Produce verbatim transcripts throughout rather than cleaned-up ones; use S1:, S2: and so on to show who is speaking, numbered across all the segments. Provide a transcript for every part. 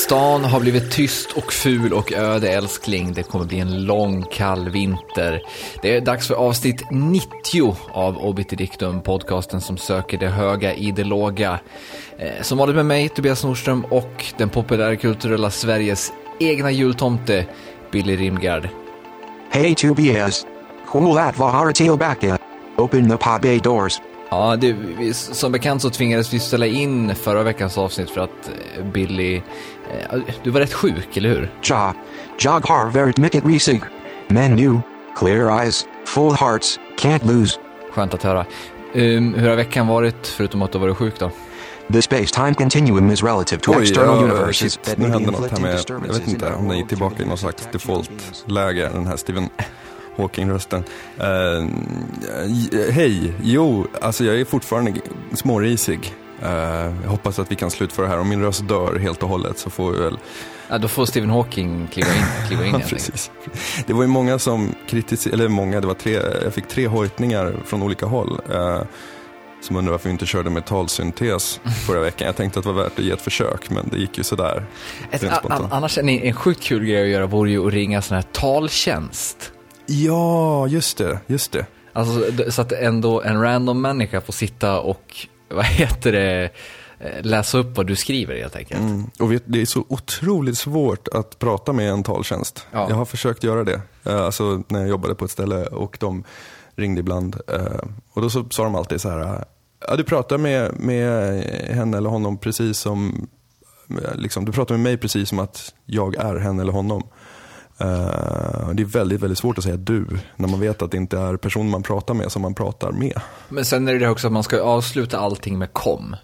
S1: Stan har blivit tyst och ful och öde, älskling. Det kommer bli en lång, kall vinter. Det är dags för avsnitt nittio av Obitidictum, podcasten som söker det höga i det låga. Eh, som vanligt med mig, Tobias Nordström, och den populärkulturella Sveriges egna jultomte, Billy Rimgard.
S2: Hej Tobias. Cool att vara tillbaka. Open the pod doors.
S1: Ja, det, vi, som bekant så tvingades vi ställa in förra veckans avsnitt för att eh, Billy... Eh, du var rätt sjuk, eller hur?
S2: Ja, jag har varit mycket risig. Men nu, clear eyes, full hearts, can't lose.
S1: Skönt att höra. Um, hur har veckan varit, förutom att du var sjuk då?
S2: The space-time continuum is relative to
S3: Oj,
S2: external
S3: ja,
S2: universes
S3: shit,
S2: that
S3: nu
S2: may be
S3: hände något här
S2: inflicting
S3: med, jag
S2: disturbances
S3: vet inte
S2: in our
S3: om den gick
S2: world
S3: tillbaka i någon slags default-läge, den här Stephen Hawking-rösten. Uh, Hej, jo, alltså jag är fortfarande smårisig. Uh, jag hoppas att vi kan slutföra det här. Om min röst dör helt och hållet så får vi väl...
S1: Ja, då får Stephen Hawking kliva in, kliva in.
S3: Ja, precis. Det var ju många som kritiserade, eller många, det var tre, jag fick tre hojtningar från olika håll. Uh, som undrar varför vi inte körde med talsyntes förra veckan. Jag tänkte att det var värt att ge ett försök, men det gick ju sådär.
S1: Ett, a, annars en, en sjukt kul grej att göra vore ju att ringa sån här taltjänst.
S3: Ja, just det, just det.
S1: Alltså, så att ändå en random människa får sitta och, vad heter det, läsa upp vad du skriver helt enkelt.
S3: Mm. Och vet, det är så otroligt svårt att prata med en taltjänst. Ja. Jag har försökt göra det. Alltså när jag jobbade på ett ställe och de ringde ibland. Och då så sa de alltid så här: ja, du pratar med, med henne eller honom precis som, liksom, du pratar med mig precis som att jag är henne eller honom. Uh, det är väldigt, väldigt svårt att säga du när man vet att det inte är personen man pratar med som man pratar med.
S1: Men sen är det också att man ska avsluta allting med kom.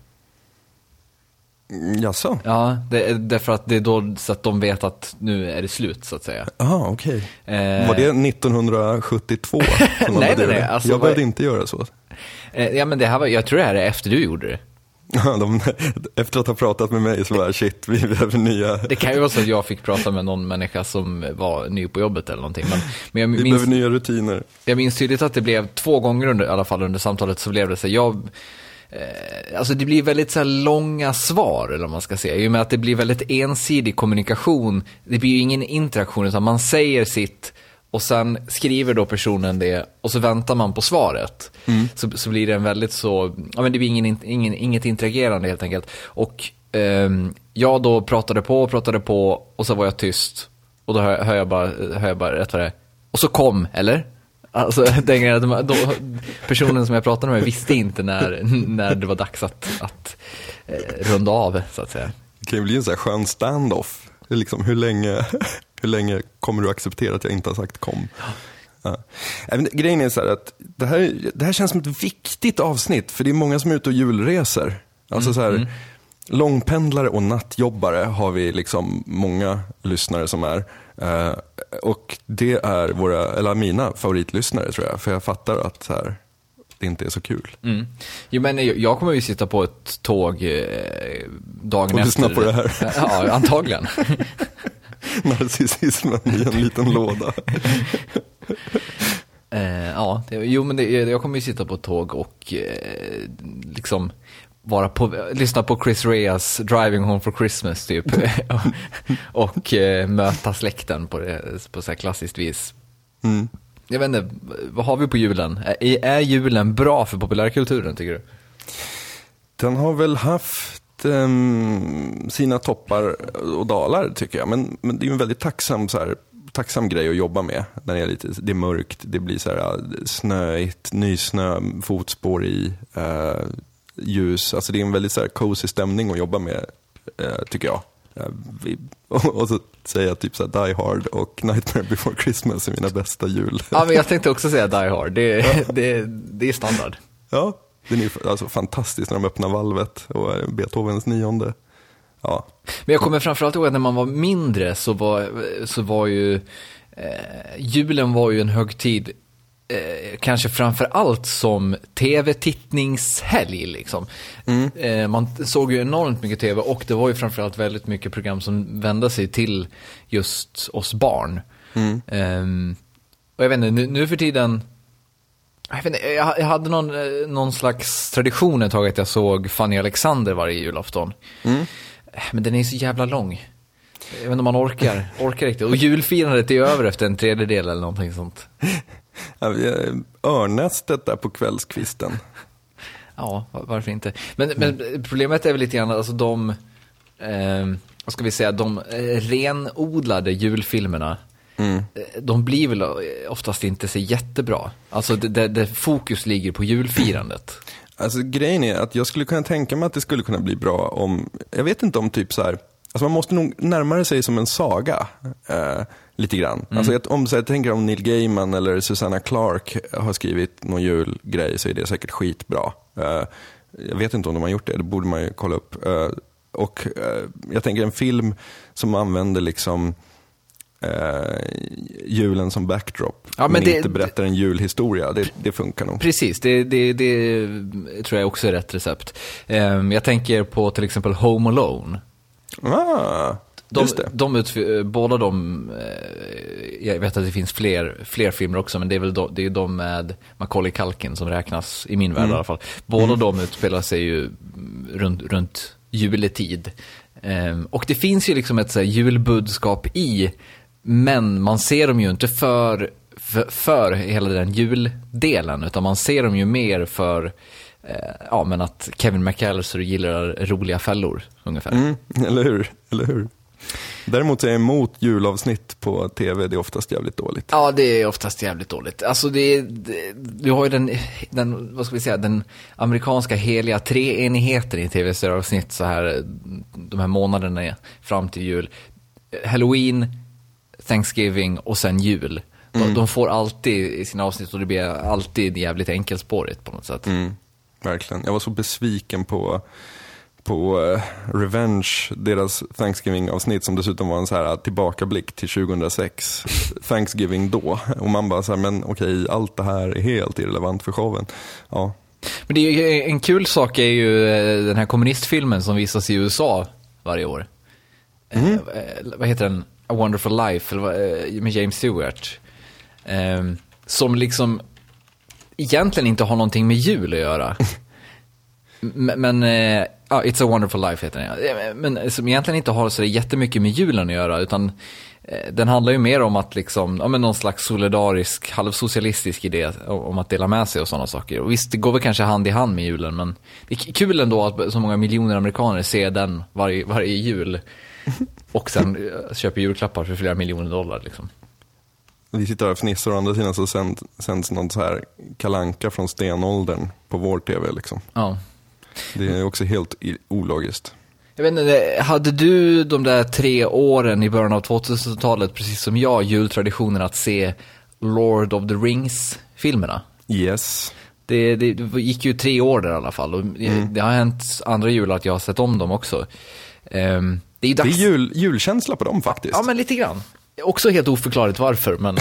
S3: Jaså?
S1: Ja, det är därför att det är då så att de vet att nu är det slut, så att säga.
S3: Aha, okej. Okay.
S1: Eh...
S3: Var det nittonhundrasjuttiotvå?
S1: nej, nej, nej. Alltså,
S3: jag behövde
S1: var...
S3: inte göra så.
S1: Eh, ja, men det här var, jag tror det här är efter du gjorde det.
S3: De, efter att ha pratat med mig så var shit, vi behöver nya...
S1: Det kan ju vara så att jag fick prata med någon människa som var ny på jobbet eller någonting. Men, men jag minns,
S3: vi behöver nya rutiner.
S1: Jag minns tydligt att det blev två gånger under, i alla fall under samtalet så blev det så. Jag, eh, alltså det blir väldigt så här långa svar, eller vad man ska säga. I och med att det blir väldigt ensidig kommunikation. Det blir ju ingen interaktion, utan man säger sitt... Och sen skriver då personen det och så väntar man på svaret. Mm. Så, så blir det en väldigt så... Ja, men det blir ingen, ingen, inget interagerande helt enkelt. Och eh, jag då pratade på och pratade på och så var jag tyst. Och då hör, hör, jag, bara, hör jag bara rätt vad det är. Och så kom, eller? Alltså, den, då, personen som jag pratade med visste inte när, när det var dags att, att eh, runda av, så att säga.
S3: Det kan ju bli en sån här skön standoff. Det är liksom, hur länge... Hur länge kommer du acceptera att jag inte har sagt kom? Ja. Även, grejen är så här att det här, det här känns som ett viktigt avsnitt. För det är många som är ute och julreser. Alltså mm, så här, mm. långpendlare och nattjobbare har vi liksom många lyssnare som är. Uh, och det är våra, eller mina favoritlyssnare, tror jag. För jag fattar att så här, det inte är så kul.
S1: Mm. Jo, men jag kommer ju sitta på ett tåg eh, dagen
S3: och
S1: efter.
S3: Och lyssna på det här.
S1: Ja, antagligen.
S3: Narcissismen i en liten låda.
S1: eh, ja, det, jo men det, jag kommer ju sitta på ett tåg och eh, liksom vara på, lyssna på Chris Reas Driving Home for Christmas typ. och och eh, möta släkten på, det, på så här klassiskt vis. Mm. Jag vet inte, vad har vi på julen? Är, är julen bra för populärkulturen, tycker du?
S3: Den har väl haft um, sina toppar och dalar, tycker jag. Men, men det är ju en väldigt tacksam, så här, tacksam grej att jobba med. När det är lite, det är mörkt, det blir så här snöigt, nysnö, fotspår i uh, ljus. Alltså det är en väldigt så här cozy stämning att jobba med, uh, tycker jag. Uh, vi, och, och så säger jag typ så här Die Hard och Nightmare Before Christmas är mina bästa jul.
S1: Ja, men jag tänkte också säga Die Hard. Det, ja. det, det är standard.
S3: Ja, det är alltså fantastiskt när de öppnar valvet och Beethovens nionde. Ja.
S1: Men jag kommer framförallt ihåg att när man var mindre så var, så var ju eh, julen var ju en högtid eh, kanske framför allt som tv-tittningshelg liksom. Mm. Eh, man såg ju enormt mycket tv och det var ju framförallt väldigt mycket program som vände sig till just oss barn. Mm. Eh, och jag vet inte, nu, nu för tiden Jag, vet inte, jag hade någon, någon slags tradition ett tag att jag såg Fanny Alexander varje julafton. Mm. Men den är så jävla lång. Jag vet inte om man orkar, orkar riktigt. Och julfirandet är över efter en tredjedel eller någonting sånt.
S3: Ja, örnästet där på kvällskvisten.
S1: Ja, varför inte? Men, mm. men problemet är väl lite grann, alltså de, eh, vad ska vi säga, de renodlade julfilmerna, mm. de blir väl oftast inte så jättebra. Alltså det, det fokus ligger på julfirandet.
S3: Alltså grejen är att jag skulle kunna tänka mig att det skulle kunna bli bra om, jag vet inte om typ så här, alltså man måste nog närmare sig som en saga eh, lite grann. Mm. Alltså om så jag tänker om Neil Gaiman eller Susanna Clark har skrivit någon julgrej så är det säkert skitbra. Uh, jag vet inte om de har gjort det, det borde man ju kolla upp. Uh, och uh, jag tänker en film som använder liksom uh, julen som backdrop, ja, men, men det, inte berättar en julhistoria, det, det funkar nog.
S1: Precis, det, det, det tror jag också är rätt recept. Um, jag tänker på till exempel Home Alone.
S3: Ah,
S1: de, de ut, båda de, jag vet att det finns fler, fler filmer också, men det är väl de, det är de med Macaulay Culkin som räknas i min värld mm. i alla fall. Båda mm. de utspelar sig ju runt, runt juletid. Um, och det finns ju liksom ett så här julbudskap i, men man ser dem ju inte för, för, för hela den juldelen, utan man ser dem ju mer för ja, men att Kevin McAllister gillar roliga fällor ungefär. Mm,
S3: eller hur, eller hur. Däremot är jag emot julavsnitt på tv, det är oftast jävligt dåligt.
S1: Ja, det är oftast jävligt dåligt. Alltså det, det du har ju den, den, vad ska vi säga, den amerikanska heliga treenigheten i tv-serieavsnitt så här, de här månaderna fram till jul. Halloween, Thanksgiving och sen jul. De, mm. de får alltid i sina avsnitt och det blir alltid jävligt enkelspårigt på något sätt.
S3: Mm. Verkligen. Jag var så besviken på, på uh, Revenge, deras Thanksgiving-avsnitt som dessutom var en så här tillbakablick till tjugohundrasex. Thanksgiving då. Och man bara så här, men okej, allt det här är helt irrelevant för showen. Ja.
S1: Men det är ju, en kul sak är ju den här kommunistfilmen som visas i U S A varje år. Mm. Eh, vad heter den? A Wonderful Life eller, med James Stewart. Eh, som liksom egentligen inte har någonting med jul att göra. men, men uh, It's a Wonderful Life heter den. Men som egentligen inte har så jättemycket med julen att göra, utan uh, den handlar ju mer om att liksom, ja, men någon slags solidarisk, halvsocialistisk idé om att dela med sig och sådana saker. Och visst, det går väl kanske hand i hand med julen, men det är kul ändå att så många miljoner amerikaner ser den varje, varje jul och sen uh, köper julklappar för flera miljoner dollar liksom.
S3: Vi sitter här och fnissar och andra sidan så sänd, sänds något så här kalanka från stenåldern på vår tv liksom.
S1: Ja.
S3: Det är också helt ologiskt.
S1: Jag vet inte, hade du de där tre åren i början av tvåtusentalet precis som jag jultraditionen att se Lord of the Rings-filmerna?
S3: Yes.
S1: Det, det, det gick ju tre år där i alla fall och mm. det har hänt andra jular att jag har sett om dem också. Um, det är, dags...
S3: det är jul, julkänsla på dem faktiskt.
S1: Ja, men lite grann. Också helt oförklarligt varför, men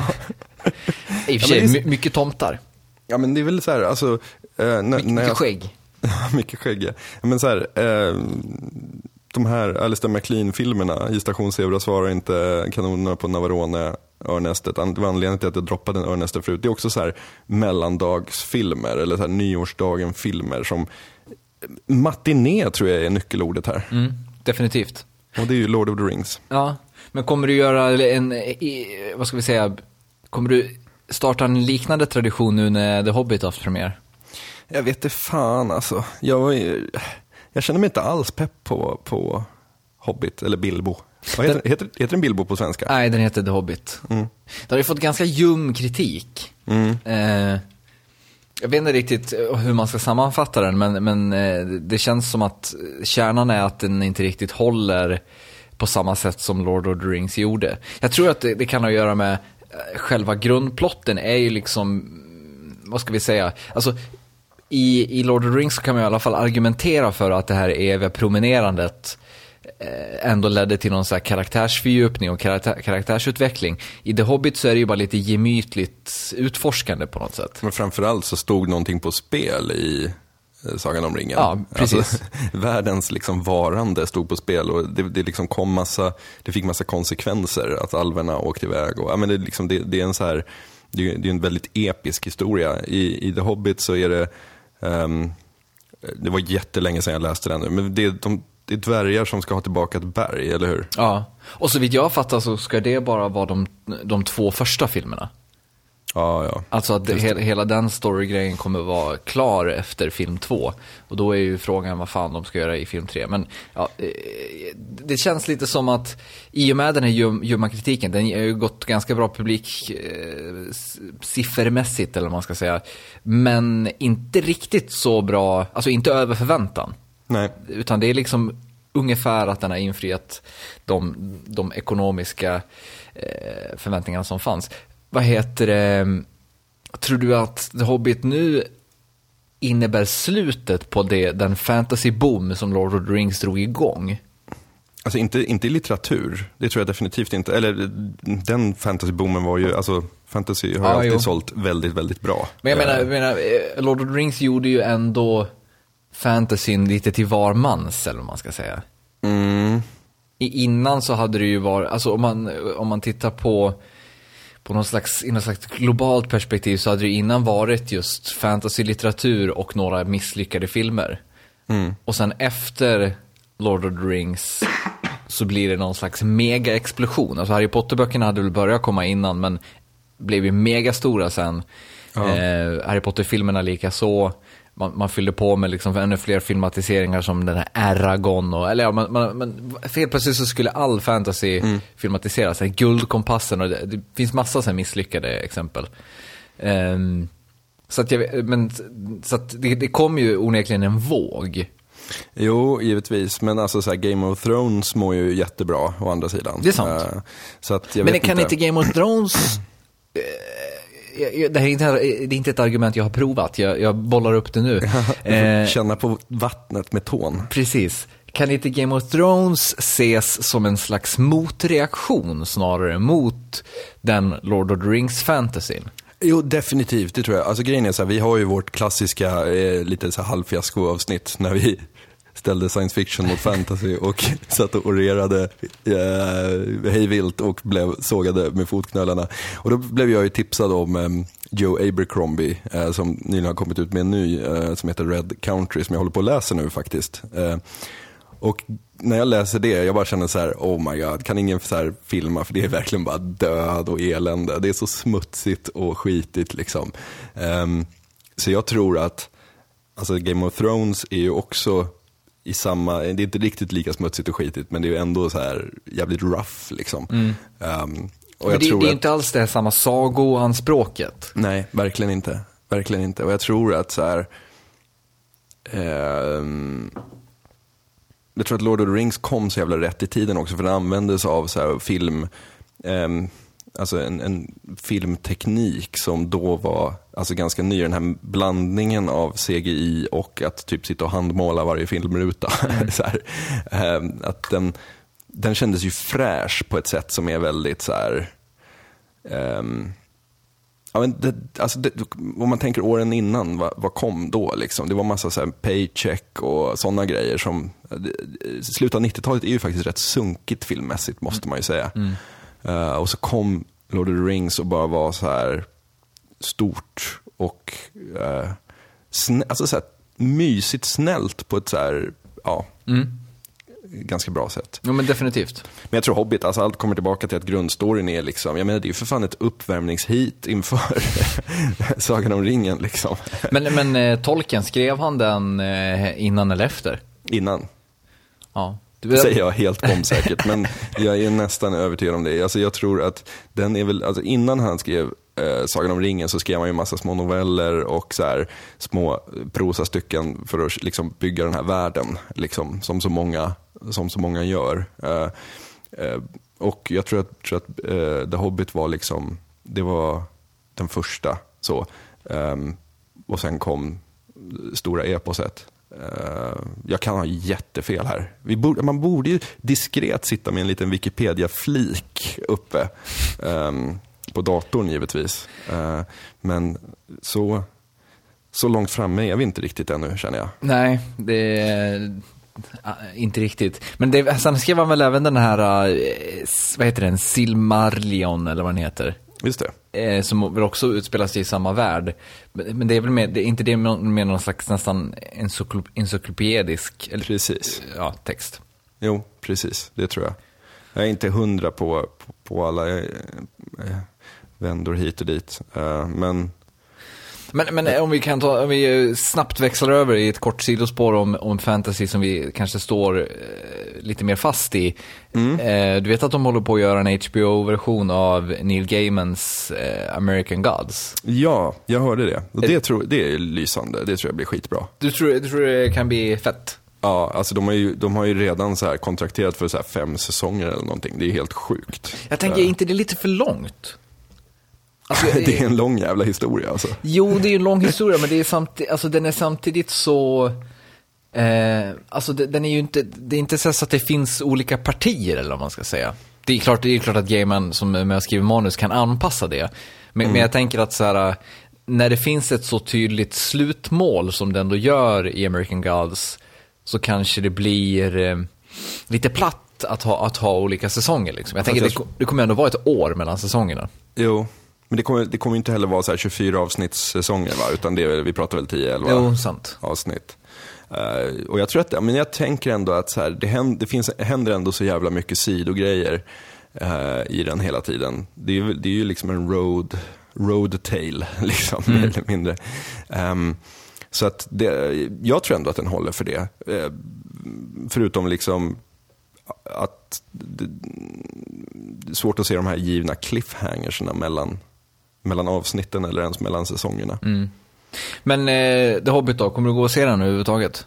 S1: i och för sig, ja, är... mycket tomtar.
S3: Ja, men det är väl så här, alltså... Eh,
S1: My- mycket jag... skägg.
S3: mycket skägg, ja. Men så här, eh, de här Alistair MacLean-filmerna, i Station Zebra svarar inte kanonerna på Navarone, örnästet. Det var anledningen till att jag droppade en örnästet förut. Det är också så här mellandagsfilmer, eller så här nyårsdagen-filmer som... Matiné tror jag är nyckelordet här.
S1: Mm, definitivt.
S3: Och det är ju Lord of the Rings.
S1: Ja. Men kommer du göra en, vad ska vi säga, kommer du starta en liknande tradition nu när The Hobbit har haft premiär?
S3: Jag vet inte fan alltså. Jag, jag känner mig inte alls pepp på, på Hobbit eller Bilbo. Vad heter, den, heter, heter den Bilbo på svenska?
S1: Nej, den heter The Hobbit. Mm. Den har ju fått ganska ljum kritik. Mm. Eh, jag vet inte riktigt hur man ska sammanfatta den, men, men eh, det känns som att kärnan är att den inte riktigt håller på samma sätt som Lord of the Rings gjorde. Jag tror att det, det kan ha att göra med själva grundplotten är ju liksom, vad ska vi säga, alltså i, i Lord of the Rings kan man i alla fall argumentera för att det här eviga promenerandet eh, ändå ledde till någon så här karaktärsfördjupning och karaktär, karaktärsutveckling. I The Hobbit så är det ju bara lite gemytligt utforskande på något sätt.
S3: Men framförallt så stod någonting på spel i Sagan om ringen.
S1: Ja, precis.
S3: Alltså, världens liksom varande stod på spel och det, det liksom kom massa, det fick massa konsekvenser att alverna åkte iväg och ja, men det, liksom, det, det är en så här, det är, det är en väldigt episk historia. I, i The Hobbit så är det um, det var jättelänge sedan jag läste den nu, men det, de, det är dvärgar som ska ha tillbaka ett berg, eller hur?
S1: Ja, och så vitt jag fattar så ska det bara vara de, de två första filmerna.
S3: Ja, ja.
S1: Alltså att det, he, hela den storygrejen kommer vara klar efter film två. Och då är ju frågan vad fan de ska göra i film tre. Men ja, det känns lite som att i och med den här ljumma kritiken, den har ju gått ganska bra publik eh, siffermässigt eller vad man ska säga. Men inte riktigt så bra, alltså inte över förväntan.
S3: Nej.
S1: Utan det är liksom ungefär att den har infriat de, de ekonomiska eh, förväntningarna som fanns. Vad heter det? Tror du att The Hobbit nu innebär slutet på det, den fantasy-boom som Lord of the Rings drog igång?
S3: Alltså inte, inte i litteratur, det tror jag definitivt inte. Eller den fantasy-boomen var ju, alltså fantasy har
S1: ja,
S3: alltid
S1: jo.
S3: sålt väldigt, väldigt bra.
S1: Men jag menar, jag menar, Lord of the Rings gjorde ju ändå fantasyn lite till var mans, eller vad man ska säga.
S3: Mm.
S1: I, innan så hade det ju varit, alltså om man, om man tittar på på någon slags, i något slags globalt perspektiv så hade det innan varit just fantasy-litteratur och några misslyckade filmer.
S3: Mm.
S1: Och sen efter Lord of the Rings så blir det någon slags mega-explosion. Alltså Harry Potter-böckerna hade väl börjat komma innan men blev ju megastora sen.
S3: Ja.
S1: Eh, Harry Potter-filmerna lika så. Man, man fyllde på med liksom ännu fler filmatiseringar som den här Eragon och, eller ja, man, man, man, helt plötsligt så skulle all fantasy mm. filmatiseras. Guldkompassen och det, det finns massa så här misslyckade exempel. Um, så att, jag, men, så att det, det kom ju onekligen en våg.
S3: Jo, givetvis. Men alltså så här, Game of Thrones mår ju jättebra å andra sidan.
S1: Det är sant.
S3: Uh, så att jag
S1: men
S3: vet
S1: det kan
S3: inte,
S1: inte Game of Thrones... Det här är inte, det är inte ett argument jag har provat. Jag, jag bollar upp det nu.
S3: eh, Känna på vattnet med tån.
S1: Precis. Kan inte Game of Thrones ses som en slags motreaktion snarare mot den Lord of the Rings fantasyn?
S3: Jo, definitivt, det tror jag. Alltså grejen är så här, vi har ju vårt klassiska eh, lite så här halvfiasko-avsnitt när vi ställde science fiction mot fantasy och satt och orerade eh, hejvilt och blev sågade med fotknölarna. Och då blev jag ju tipsad om eh, Joe Abercrombie eh, som nyligen har kommit ut med en ny eh, som heter Red Country som jag håller på att läsa nu faktiskt. Eh, och när jag läser det, jag bara känner så här: oh my god, kan ingen så här filma, för det är verkligen bara död och elände. Det är så smutsigt och skitigt liksom. Eh, så jag tror att alltså Game of Thrones är ju också i samma, det är inte riktigt lika smutsigt och skitigt, men det är ju ändå så här jävligt rough liksom. Mm. Um, och jag
S1: det,
S3: tror
S1: det är
S3: att,
S1: inte alls det här samma sagoanspråket.
S3: Nej, verkligen inte. Verkligen inte. Och jag tror att så här um, jag tror att Lord of the Rings kom så jävla rätt i tiden också, för den användes av så här film um, alltså en, en filmteknik som då var alltså ganska ny, den här blandningen av C G I och att typ sitta och handmåla varje filmruta. Mm. så här, eh, att den, den kändes ju fräsch på ett sätt som är väldigt så här, eh, ja, men det, alltså det, om man tänker åren innan, vad, vad kom då liksom? Det var massa så här Paycheck och sådana grejer som, slutet av nittiotalet är ju faktiskt rätt sunkigt filmmässigt, måste man ju säga. Mm. Uh, och så kom Lord of the Rings och bara var så här stort och uh, snä- alltså så här mysigt snällt på ett så här, ja, mm. ganska bra sätt.
S1: Ja, men definitivt.
S3: Men jag tror Hobbit, alltså allt kommer tillbaka till att grundstoryn är liksom, jag menar det är ju för fan ett uppvärmningshit inför Sagan om ringen liksom.
S1: Men, men eh, Tolkien, skrev han den eh, innan eller efter?
S3: Innan.
S1: Ja.
S3: Det säger jag helt bombsäkert, men jag är nästan övertygad om det. Alltså jag tror att den är väl, alltså innan han skrev eh, Sagan om ringen så skrev han ju massa små noveller och så här små prosastycken för att liksom bygga den här världen liksom, som så många som så många gör. Eh, eh, och jag tror att, tror att eh, The Hobbit var liksom, det var den första så. Eh, och sen kom stora eposet. Uh, jag kan ha jättefel här. Vi borde, man borde ju diskret sitta med en liten Wikipedia-flik uppe um, på datorn givetvis. Uh, men så, så långt framme är vi inte riktigt ännu, känner jag.
S1: Nej, det är uh, inte riktigt. Men det, sen skrev han väl även den här, uh, vad heter den, Silmarillion eller vad den heter?
S3: Just det.
S1: Eh, som väl också utspelar sig i samma värld. Men, men det är väl mer, det är inte det med, med någon slags nästan encyklop, encyklopedisk eller,
S3: Precis.
S1: Ja, text.
S3: Jo, precis. Det tror jag. Jag är inte hundra på, på, på alla eh, vändor hit och dit. Uh, men...
S1: Men, men om vi kan ta, om vi snabbt växlar över i ett kort sidospår om, om fantasy som vi kanske står eh, lite mer fast i. Mm. Eh, du vet att de håller på att göra en H B O-version av Neil Gaimans eh, American Gods?
S3: Ja, jag hörde det. Och det, tror, det är lysande. Det tror jag blir skitbra.
S1: Du tror, du tror det kan bli fett?
S3: Ja, alltså de har ju, de har ju redan så här kontrakterat för så här fem säsonger eller någonting. Det är helt sjukt.
S1: Jag tänker, är inte det lite för långt?
S3: Alltså, det är en lång jävla historia alltså.
S1: Jo, det är en lång historia, men det är samtidigt, alltså, den är samtidigt så... Eh, alltså det, den är ju inte... Det är inte så att det finns olika partier, eller vad man ska säga. Det är klart, det är klart att Gaiman som med att skriva manus kan anpassa det. Men, mm. men jag tänker att så här, när det finns ett så tydligt slutmål som det ändå gör i American Gods, så kanske det blir eh, lite platt att ha, att ha olika säsonger. Liksom. Jag tänker att det, det kommer ändå vara ett år mellan säsongerna.
S3: Jo. Men det kommer, det kommer inte heller vara så här tjugofyra avsnittssäsonger, va? Utan det är, vi pratar väl tio elva
S1: jo, sant.
S3: avsnitt. Uh, och jag tror att, men jag tänker ändå att så här, det, händer, det finns, händer ändå så jävla mycket sidogrejer uh, i den hela tiden. Det är ju, det är ju liksom en road, road tale, liksom, mm. mer eller mindre. Um, så att det, jag tror ändå att den håller för det. Uh, förutom liksom att det, det är svårt att se de här givna cliffhangersna mellan mellan avsnitten eller ens mellan säsongerna. Mm.
S1: Men eh, The Hobbit då, kommer du gå och se den överhuvudtaget?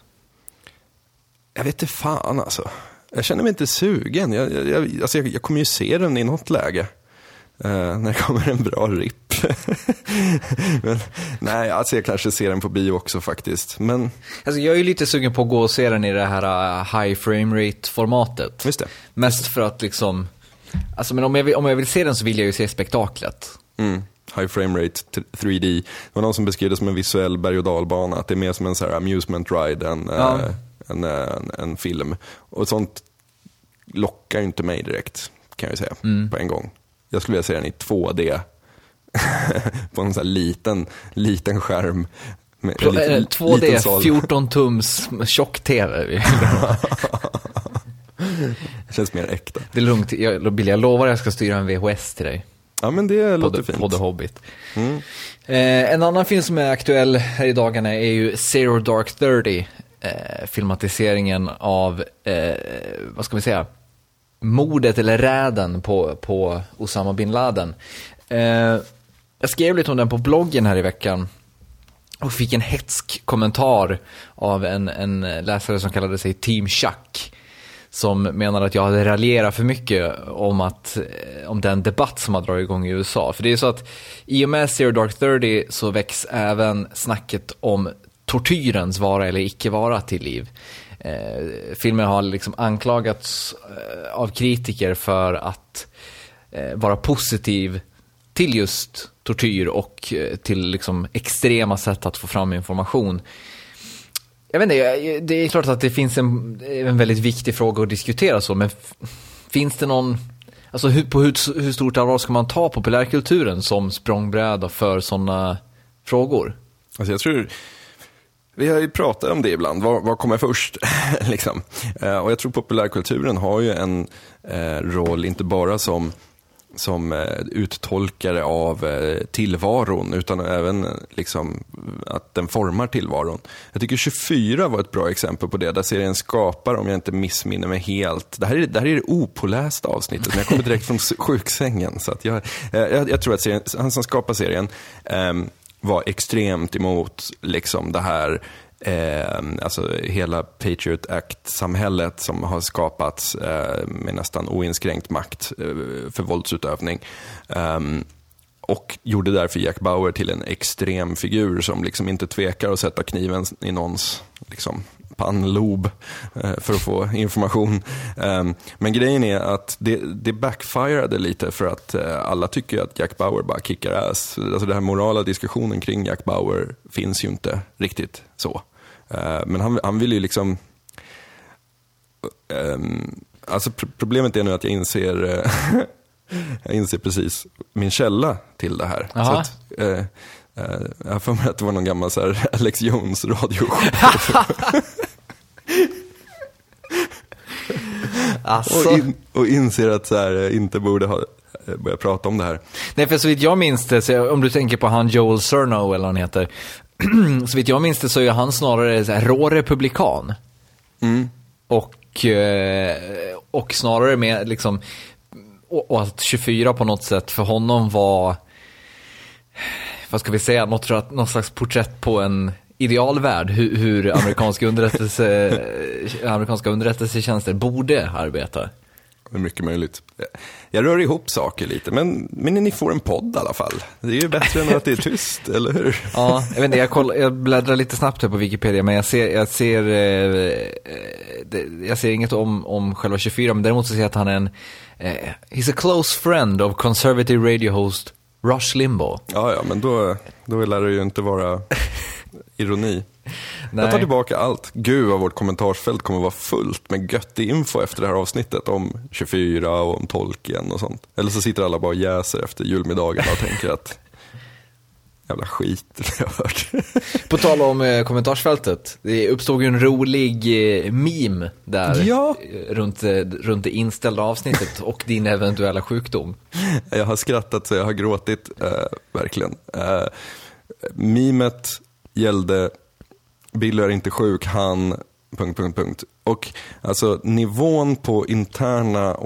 S3: Jag vet inte fan alltså. Jag känner mig inte sugen. Jag, jag, alltså jag, jag kommer ju se den i något läge. Uh, när det kommer en bra ripp. Men, nej, alltså jag kanske ser den på bio också faktiskt. Men...
S1: Alltså jag är ju lite sugen på att gå och se den i det här uh, high frame rate formatet.
S3: Just det.
S1: Mest för att liksom... Alltså men om jag vill, om jag vill se den så vill jag ju se spektaklet.
S3: Mm. High frame rate tre D. Det var någon som beskrev det som en visuell berg- och dalbana. Att det är mer som en så här amusement ride än ja. äh, en, en, en film. Och sånt lockar ju inte mig direkt, kan jag säga, mm. på en gång. Jag skulle vilja se den i två D. På en sån här liten, liten skärm. Med
S1: Pro,
S3: liten,
S1: äh, två D, fjorton tums tjock-tv.
S3: Det känns mer äkta.
S1: Det är lugnt, jag, jag lovar att jag ska styra en V H S till dig.
S3: Ja, men det låter
S1: på
S3: fint.
S1: På The Hobbit. Mm. Eh, en annan film som är aktuell här i dagarna är ju Zero Dark Thirty. Eh, filmatiseringen av, eh, vad ska vi säga, mordet eller räden på, på Osama bin Laden. Eh, jag skrev lite om den på bloggen här i veckan. Och fick en hetsk kommentar av en, en läsare som kallade sig Team Chuck. Som menar att jag hade raljerat för mycket om, att, om den debatt som har dragit igång i U S A. För det är så att i och med Zero Dark Thirty så väcks även snacket om tortyrens vara eller icke vara till liv. Eh, filmen har liksom anklagats eh, av kritiker för att eh, vara positiv till just tortyr och eh, till liksom extrema sätt att få fram information. Jag vet inte, det är klart att det finns en, en väldigt viktig fråga att diskutera så, men f- finns det någon, alltså hur, på hur, hur stort allvar ska man ta populärkulturen som språngbräda för sådana frågor?
S3: Alltså jag tror, vi har ju pratat om det ibland, vad, vad kommer först? liksom. eh, och jag tror populärkulturen har ju en eh, roll, inte bara som som eh, uttolkare av eh, tillvaron, utan även eh, liksom att den formar tillvaron. Jag tycker tjugofyra var ett bra exempel på det, där serien skapar, om jag inte missminner mig helt, det här är det, här är det opålästa avsnittet, men jag kommer direkt från sjuksängen, så att jag, eh, jag, jag tror att serien, han som skapar serien eh, var extremt emot liksom det här Eh, alltså hela Patriot Act-samhället som har skapats eh, med nästan oinskränkt makt eh, för våldsutövning. Eh, och gjorde därför Jack Bauer till en extrem figur som liksom inte tvekar att sätta kniven i någons liksom, pannlob eh, för att få information. Eh, men grejen är att det, det backfirade lite för att eh, alla tycker att Jack Bauer bara kickar ass. Alltså den här morala diskussionen kring Jack Bauer finns ju inte riktigt så. Uh, men han, han vill ju liksom um, alltså pr- problemet är nu att jag inser uh, Jag inser precis min källa till det här. Så att, eh, eh, jag har för mig att det var någon gammal så här Alex Jones radioshow.
S1: Alltså.
S3: och, in, och inser att så här, inte borde ha börja prata om det här.
S1: Nej, för så vitt jag minns det, så om du tänker på han Joel Surnow eller vad han heter, så vitt jag minns det så är han snarare så här rå republikan.
S3: Mm.
S1: Och, och snarare med liksom, och att tjugofyra på något sätt för honom var, vad ska vi säga, något, något slags porträtt på en idealvärld, hur, hur amerikanska, underrättelse, amerikanska underrättelsetjänster borde arbeta.
S3: Det är mycket möjligt. Jag rör ihop saker lite, men, men ni får en podd i alla fall. Det är ju bättre än att det är tyst, eller hur?
S1: Ja, jag vet inte, jag, koll, jag bläddrar lite snabbt här på Wikipedia, men jag ser, jag ser, eh, det, jag ser inget om, om själva tjugofyra, men däremot så ser jag att han är en, eh, he's a close friend of conservative radio host Rush Limbaugh.
S3: Ja, ja, men då, då lär det ju inte vara ironi.
S1: Nej.
S3: Jag tar tillbaka allt. Gud vad vårt kommentarsfält kommer vara fullt med göttig info efter det här avsnittet om tjugofyra och om Tolkien och sånt. Eller så sitter alla bara och jäser efter julmiddagen och tänker att jävla skit jag har hört.
S1: På tal om eh, kommentarsfältet, det uppstod ju en rolig eh, meme där
S3: ja.
S1: eh, runt, eh, runt det inställda avsnittet och din eventuella sjukdom.
S3: Jag har skrattat så jag har gråtit, eh, verkligen. Eh, memet gällde Bill är inte sjuk, han... Punkt, punkt, punkt. Och alltså nivån på interna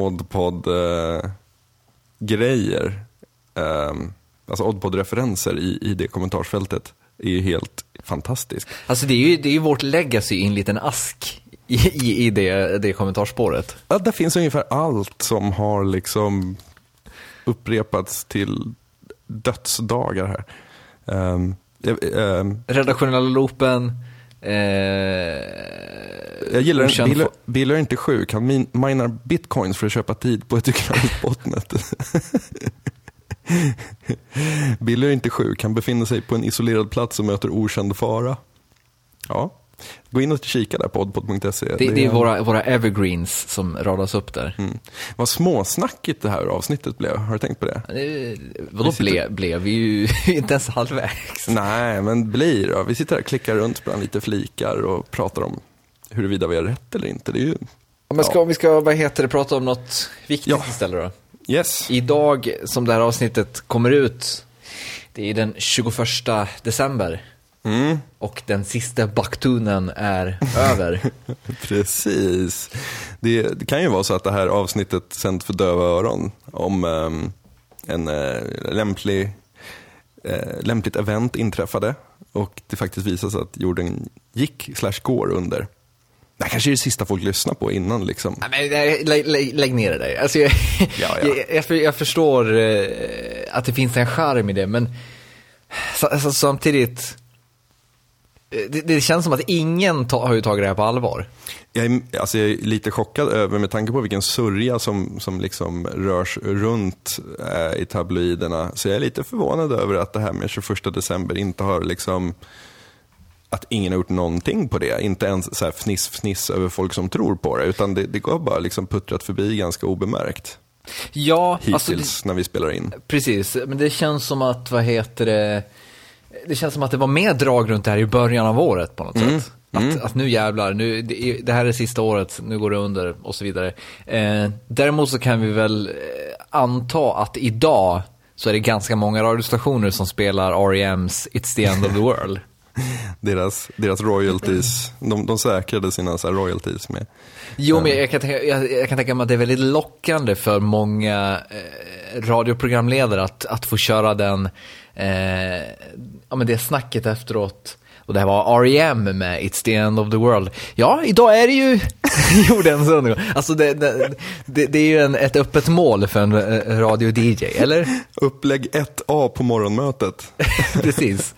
S3: Oddpod-grejer, eh, eh, alltså Oddpod-referenser i, i det kommentarsfältet är ju helt fantastisk.
S1: Alltså det är ju, det är ju vårt legacy i en liten ask i, i, i det, det kommentarspåret.
S3: Ja, där finns ungefär allt som har liksom upprepats till dödsdagar här. Um, um,
S1: Redaktionella loopen. Eh,
S3: jag gillar den. Bill,
S1: för...
S3: Bill är inte sjuk. Han min, minar bitcoins för att köpa tid på ett ukrainskt botnet. Bill är inte sjuk. Han befinner sig på en isolerad plats och möter okänd fara. Ja. Gå in och kika där på oddpod punkt se.
S1: Det, det, det är våra, våra evergreens som radas upp där.
S3: Mm. Vad småsnackigt det här avsnittet blev. Har du tänkt på det?
S1: Eh, vadå sitter... blev? Blev vi ju inte ens halvvägs.
S3: Nej, men blir då. Vi sitter här och klickar runt bland lite flikar och pratar om huruvida vi har rätt eller inte. Det är ju...
S1: Om, ska, ja. om vi ska, vad heter det, prata om något viktigt ja. istället då?
S3: Yes.
S1: Idag som det här avsnittet kommer ut, det är den tjugoförsta december.
S3: Mm.
S1: Och den sista baktunen är över.
S3: Precis. Det, det kan ju vara så att det här avsnittet sänt för döva öron om um, en uh, lämplig, uh, lämpligt event inträffade och det faktiskt visade sig att jorden gick slash går under. Det här kanske är det sista folk lyssnar på innan liksom.
S1: Nej, men, lä, lä, lägg ner det där. Alltså, jag,
S3: ja, ja.
S1: jag, jag, jag förstår uh, att det finns en charm i det, men alltså, samtidigt... Det, det känns som att ingen ta, har ju tagit det här på allvar.
S3: Jag är, alltså jag är lite chockad över, med tanke på vilken sörja som, som liksom rörs runt äh, i tabloiderna. Så jag är lite förvånad över att det här med tjugoförsta december inte har liksom... Att ingen har gjort någonting på det. Inte ens så här fniss, fniss över folk som tror på det. Utan det, det går bara liksom puttrat förbi ganska obemärkt.
S1: Ja,
S3: hittills
S1: alltså det,
S3: när vi spelar in.
S1: Precis, men det känns som att, vad heter det... Det känns som att det var mer drag runt det här i början av året på något mm. sätt. Att, mm. att nu jävlar, nu, det, det här är sista året, nu går det under och så vidare. Eh, däremot så kan vi väl anta att idag så är det ganska många radiostationer som spelar R E M's It's the End of the World.
S3: deras, deras royalties, de, de säkrade sina så här royalties med.
S1: Jo, men jag kan, tänka, jag, jag kan tänka mig att det är väldigt lockande för många eh, radioprogramledare att, att få köra den eh, ja, men det snacket efteråt. Och det här var R E M med It's the End of the World. Ja, idag är det ju jordens undergång. Alltså det, det, det, det är ju en, ett öppet mål för en radio-D J, eller?
S3: Upplägg ett A på morgonmötet.
S1: Precis.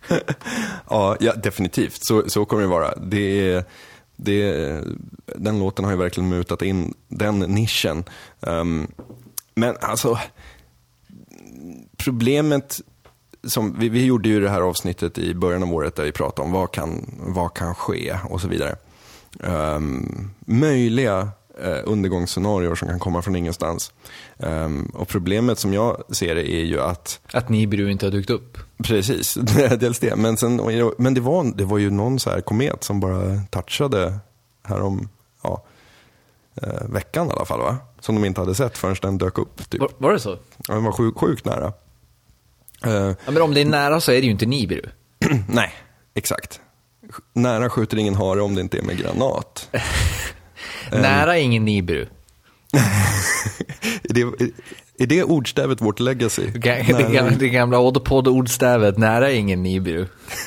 S3: Ja, ja, definitivt. Så, så kommer det vara. Det är, det är, den låten har ju verkligen mutat in den nischen. Um, men alltså, problemet... Som, vi, vi gjorde ju det här avsnittet i början av året där vi pratade om vad kan, vad kan ske och så vidare. Um, möjliga eh, undergångsscenarier som kan komma från ingenstans. Um, och problemet som jag ser det är ju att...
S1: Att Nibiru inte har dykt upp.
S3: Precis, dels det. Men, sen, men det, var, det var ju någon så här komet som bara touchade härom, ja, eh, veckan i alla fall, va? Som de inte hade sett förrän den dök upp. Typ.
S1: Var, var det så?
S3: Ja, den var sjukt, sjukt nära. Uh,
S1: ja, men om det är nära så är det ju inte Nibiru.
S3: Nej, exakt. Nära skjuter ingen hare om det inte är med granat.
S1: Nära ingen Nibiru.
S3: är, det, är, är det ordstävet vårt legacy?
S1: Det, det, gamla, det gamla Oddpod-ordstävet, nära ingen Nibiru.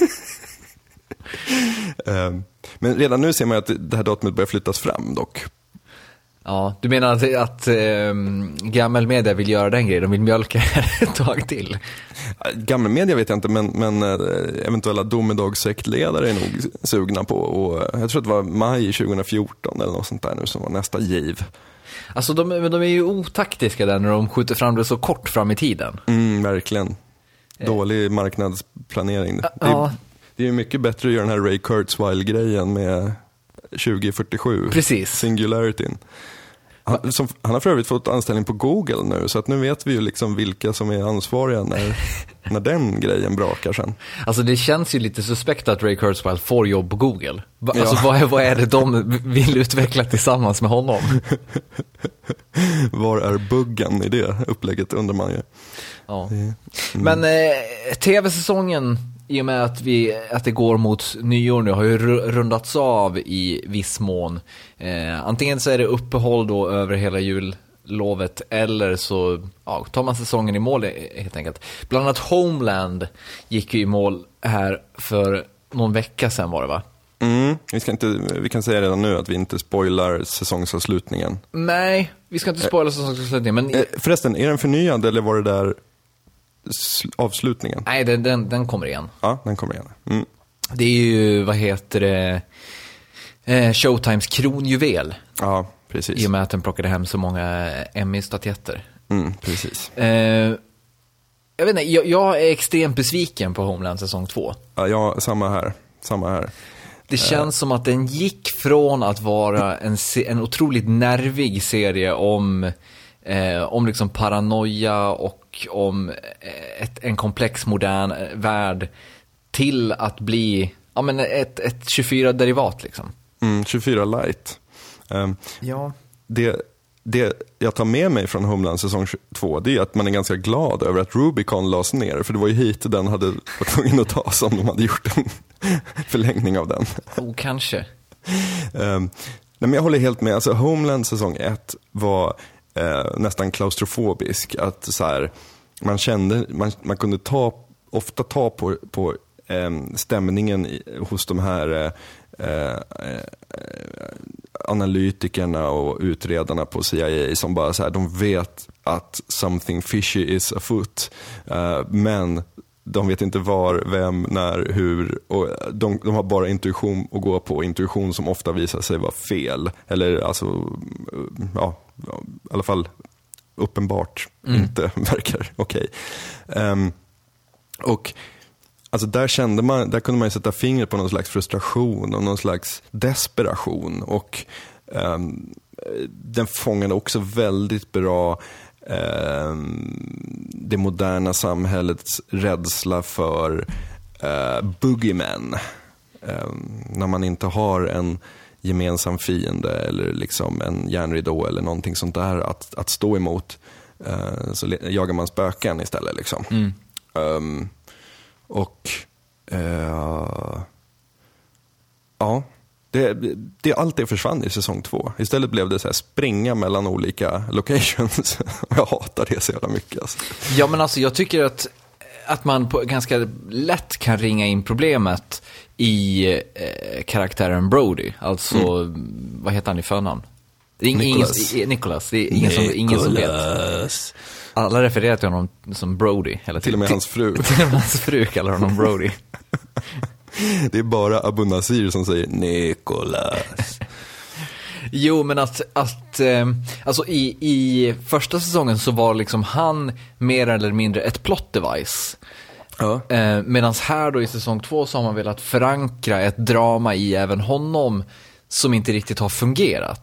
S3: um, men redan nu ser man att det här datumet börjar flyttas fram dock.
S1: Ja, du menar att, att ähm, gammelmedia vill göra den grejen, de vill mjölka ett tag till?
S3: Gammelmedia vet jag inte, men, men eventuella domedagssektledare är nog sugna på. Och jag tror att det var maj tjugohundrafjorton eller något sånt där nu som var nästa giv.
S1: Alltså de, de är ju otaktiska där när de skjuter fram det så kort fram i tiden.
S3: Mm, verkligen. Dålig marknadsplanering.
S1: Ja.
S3: Det är, det är mycket bättre att göra den här Ray Kurzweil-grejen med tjugo fyrtiosju.
S1: Precis.
S3: Singularity. Han, som, han har för övrigt fått anställning på Google nu, så att nu vet vi ju liksom vilka som är ansvariga när, när den grejen brakar sen.
S1: Alltså det känns ju lite suspekt att Ray Kurzweil får jobb på Google. Alltså
S3: ja.
S1: vad, är, vad är det de vill utveckla tillsammans med honom?
S3: Var är buggen i det upplägget, undrar man ju.
S1: Ja.
S3: Mm.
S1: Men eh, tv-säsongen, i och med att, vi, att det går mot nyår nu, har ju rundats av i viss mån. Eh, antingen så är det uppehåll då över hela jullovet, eller så ja, tar man säsongen i mål helt enkelt. Bland annat Homeland gick ju i mål här för någon vecka sedan var det, va?
S3: Mm, vi, ska inte, vi kan säga redan nu att vi inte spoilar säsongsavslutningen.
S1: Nej, vi ska inte spoila säsongsavslutningen. Men...
S3: Eh, förresten, är den förnyad eller var det där avslutningen?
S1: Nej, den, den, den kommer igen.
S3: Ja, den kommer igen. Mm.
S1: Det är ju, vad heter det, eh, Showtimes kronjuvel.
S3: Ja, precis.
S1: I och med att den plockade hem så många Emmy-statyetter.
S3: Mm, precis.
S1: Eh, jag vet inte, jag, jag är extremt besviken på Homeland säsong två.
S3: Ja, ja, samma här. Samma här.
S1: Det känns uh. som att den gick från att vara en, en otroligt nervig serie om, eh, om liksom paranoia och om ett, en komplex modern värld till att bli ja, men ett, ett tjugofyra-derivat liksom.
S3: Mm, tjugofyra light. Um,
S1: ja.
S3: Det, det jag tar med mig från Homeland säsong två, det är att man är ganska glad över att Rubicon lades ner, för det var ju hit den hade varit tvungen att ta som de hade gjort en förlängning av den.
S1: Oh, kanske.
S3: um, nej, men jag håller helt med. Alltså, Homeland säsong ett var eh, nästan klaustrofobisk. Att så här, man kände, man, man kunde ta, ofta ta på, på eh, stämningen i, hos de här eh, eh, analytikerna och utredarna på C I A som bara så här, de vet att something fishy is afoot, uh, men de vet inte var, vem, när, hur, och de, de har bara intuition att gå på, intuition som ofta visar sig vara fel, eller alltså ja, i alla fall uppenbart mm. inte verkar okej. Okay. Um, och alltså där kände man, där kunde man ju sätta fingret på någon slags frustration och någon slags desperation, och um, den fångade också väldigt bra um, det moderna samhällets rädsla för uh, boogeymen. Um, när man inte har en gemensam fiende eller liksom en järnridå eller någonting sånt där att, att stå emot, uh, så jagar man spöken istället liksom. Mm. Um, Och uh, ja, det, det, allt det försvann i säsong två. Istället blev det så här springa mellan olika locations. Jag hatar det så jävla mycket. Alltså.
S1: Ja, men alltså jag tycker att, att man på, ganska lätt kan ringa in problemet i eh, karaktären Brody. Alltså, mm. vad heter han i förnamn? Det är ing, Nicholas. Ingen, Nicholas. Det är ingen som, ingen som vet. Alla refererar till honom som Brody. Eller
S3: till och med hans fru.
S1: Till och med hans fru kallar honom Brody.
S3: Det är bara Abu Nasir som säger Nicholas.
S1: Jo, men att, att eh, alltså i, i första säsongen så var liksom han mer eller mindre ett plot device. Ja. Eh, Medan här då i säsong två så har man velat förankra ett drama i även honom som inte riktigt har fungerat.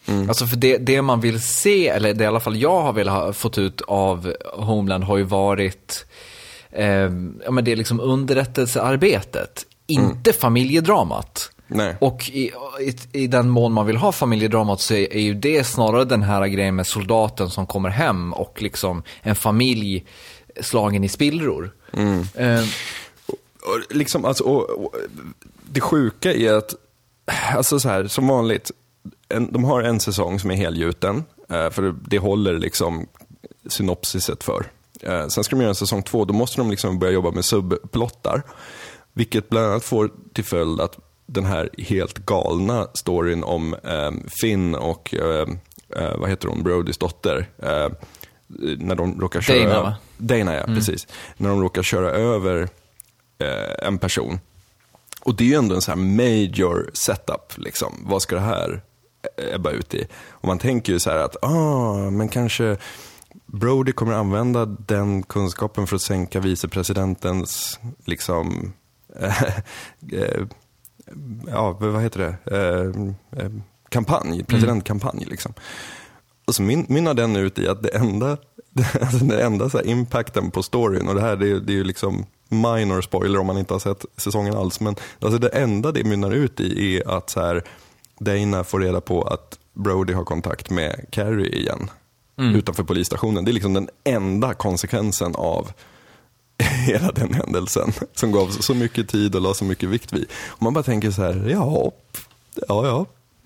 S1: Mm. Alltså för det, det man vill se, eller det i alla fall jag har velat ha fått ut av Homeland har ju varit eh, ja, men det är liksom underrättelsearbetet, inte mm. familjedramat.
S3: Nej.
S1: Och i, i, i den mån man vill ha familjedramat så är, är ju det snarare den här grejen med soldaten som kommer hem och liksom en familj slagen i spillror.
S3: Mm.
S1: Eh,
S3: och, liksom, alltså, och, och, det sjuka är att alltså så här, som vanligt en, de har en säsong som är helgjuten eh, för det håller liksom synopsiset för. Eh, sen ska de göra en säsong två, då måste de liksom börja jobba med subplottar, vilket bland annat får till följd att den här helt galna storyn om eh, Finn och eh, eh, vad heter hon, Brodys dotter, eh, när de råkar köra
S1: Dana,
S3: över,
S1: va?
S3: Dana ja, mm. precis. När de råkar köra över eh, en person. Och det är ju ändå en sån här major setup liksom. Vad ska det här ebba ut i? Och man tänker ju så här att ah, men kanske Brody kommer använda den kunskapen för att sänka vicepresidentens liksom eh, eh, ja, vad heter det? Eh, eh, kampanj, presidentkampanj liksom. Och så min, mynnar den ut i att det enda alltså det enda så här impacten på storyn, och det här det är, det är ju liksom minor spoiler om man inte har sett säsongen alls, men alltså det enda det mynnar ut i är att så här Dana får reda på att Brody har kontakt med Carrie igen mm. utanför polisstationen. Det är liksom den enda konsekvensen av hela den händelsen som gav så mycket tid och la så mycket vikt vid. Och man bara tänker så här, ja, ja, ja.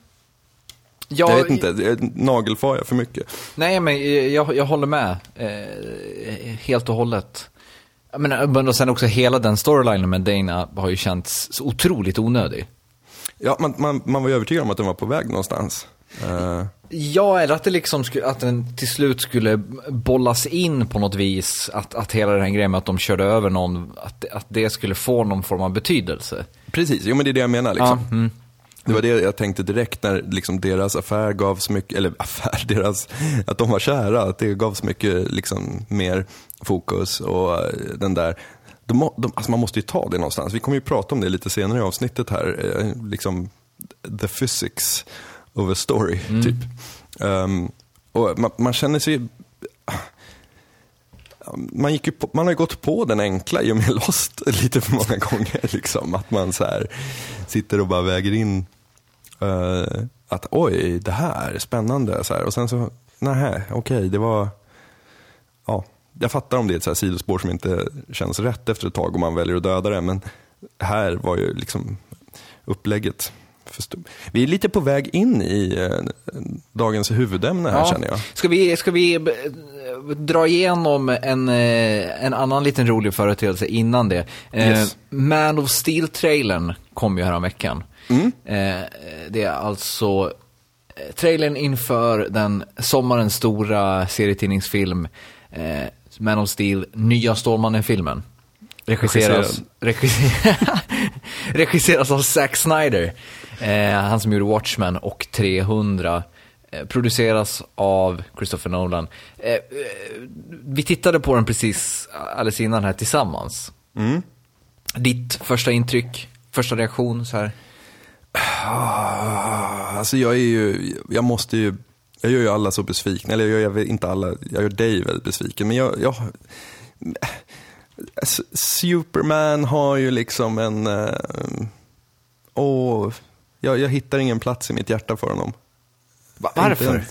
S3: Jag, jag vet inte, nagelfar jag för mycket.
S1: Nej, men jag, jag håller med eh, helt och hållet. Men, men och sen också hela den storylinen med Dana har ju känts så otroligt onödig.
S3: Ja, man, man, man var ju övertygad om att den var på väg någonstans. Uh.
S1: Ja, eller att, det liksom skulle, att den till slut skulle bollas in på något vis. Att, att hela den här grejen med att de körde över någon, att, att det skulle få någon form av betydelse.
S3: Precis, jo men det är det jag menar liksom.
S1: Ja, mm.
S3: Det var det jag tänkte direkt när liksom deras affär gavs mycket, eller affär, deras, att de var kära, att det gavs mycket liksom mer fokus och den där, de, de, alltså man måste ju ta det någonstans. Vi kommer ju prata om det lite senare i avsnittet här, liksom the physics of a story, mm. typ. Um, och man, man känner sig, man, gick ju på, man har ju gått på den enkla i och med Lost lite för många gånger liksom, att man så här sitter och bara väger in uh, att oj, det här är spännande så här. Och sen så, nej, okej, okay, det var ja, jag fattar om det är ett så här sidospår som inte känns rätt efter ett tag och man väljer att döda det, men här var ju liksom upplägget. Vi är lite på väg in i eh, dagens huvudämne här, ja. Känner jag. Ska
S1: vi, ska vi dra igenom en, en annan liten rolig företeelse innan det?
S3: Yes.
S1: Eh, Man of Steel-trailern kom ju här om veckan.
S3: Mm.
S1: Eh, det är alltså trailern inför den sommarens stora serietidningsfilm eh, Man of Steel, nya Stålmannen-filmen. Regisseras, regisseras, regisseras av Zack Snyder. Eh, han som gjorde Watchmen och trehundra. Eh, produceras av Christopher Nolan. Eh, eh, vi tittade på den precis alldeles innan här tillsammans.
S3: Mm.
S1: Ditt första intryck, första reaktion så här?
S3: Ah, alltså jag är ju, jag måste ju, jag gör ju alla så besvikna. Eller jag gör inte alla, jag gör dig väldigt besviken. Men jag, jag Superman har ju liksom en uh, åh, jag, jag hittar ingen plats i mitt hjärta för honom.
S1: Varför?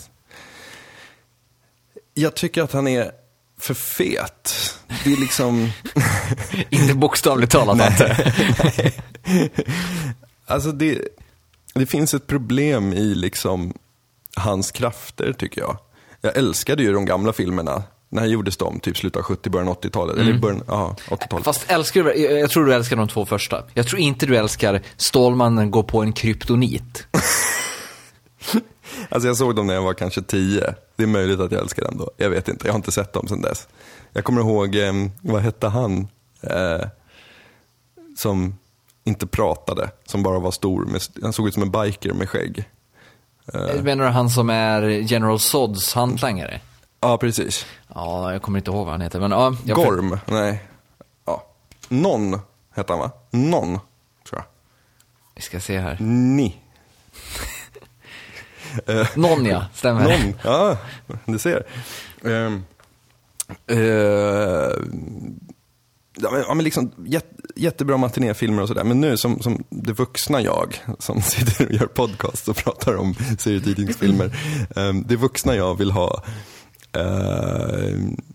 S3: Jag tycker att han är för fet. Det är liksom
S1: inte bokstavligt talat.
S3: Nej, nej. Alltså det, det finns ett problem i liksom hans krafter, tycker jag. Jag älskade ju de gamla filmerna. När gjordes de? Typ slutet av sjuttio, början åttiotalet. Mm. Eller början, ja, åttiotalet.
S1: Fast älskar du, jag tror du älskar de två första. Jag tror inte du älskar Stålmannen går på en kryptonit.
S3: Alltså jag såg dem när jag var kanske tio. Det är möjligt att jag älskar dem då. Jag vet inte, jag har inte sett dem sedan dess. Jag kommer ihåg, eh, vad hette han? Eh, som inte pratade, som bara var stor. Med, han såg ut som en biker med skägg.
S1: Eh. Menar du han som är General Zodds hantlangare?
S3: Ja, precis.
S1: Ja, jag kommer inte ihåg vad han heter. Men, ja, jag
S3: Gorm, för... nej. Ja. Non heter han, va? Non, tror jag.
S1: Vi ska se här.
S3: Ni.
S1: Någon, ja, stämmer.
S3: Någon, ja, du ser. Um, uh, ja, men, ja, men liksom jätte, jättebra matinéfilmer och sådär. Men nu som, som det vuxna jag som sitter och gör podcast och pratar om serietidningsfilmer. Um, det vuxna jag vill ha uh,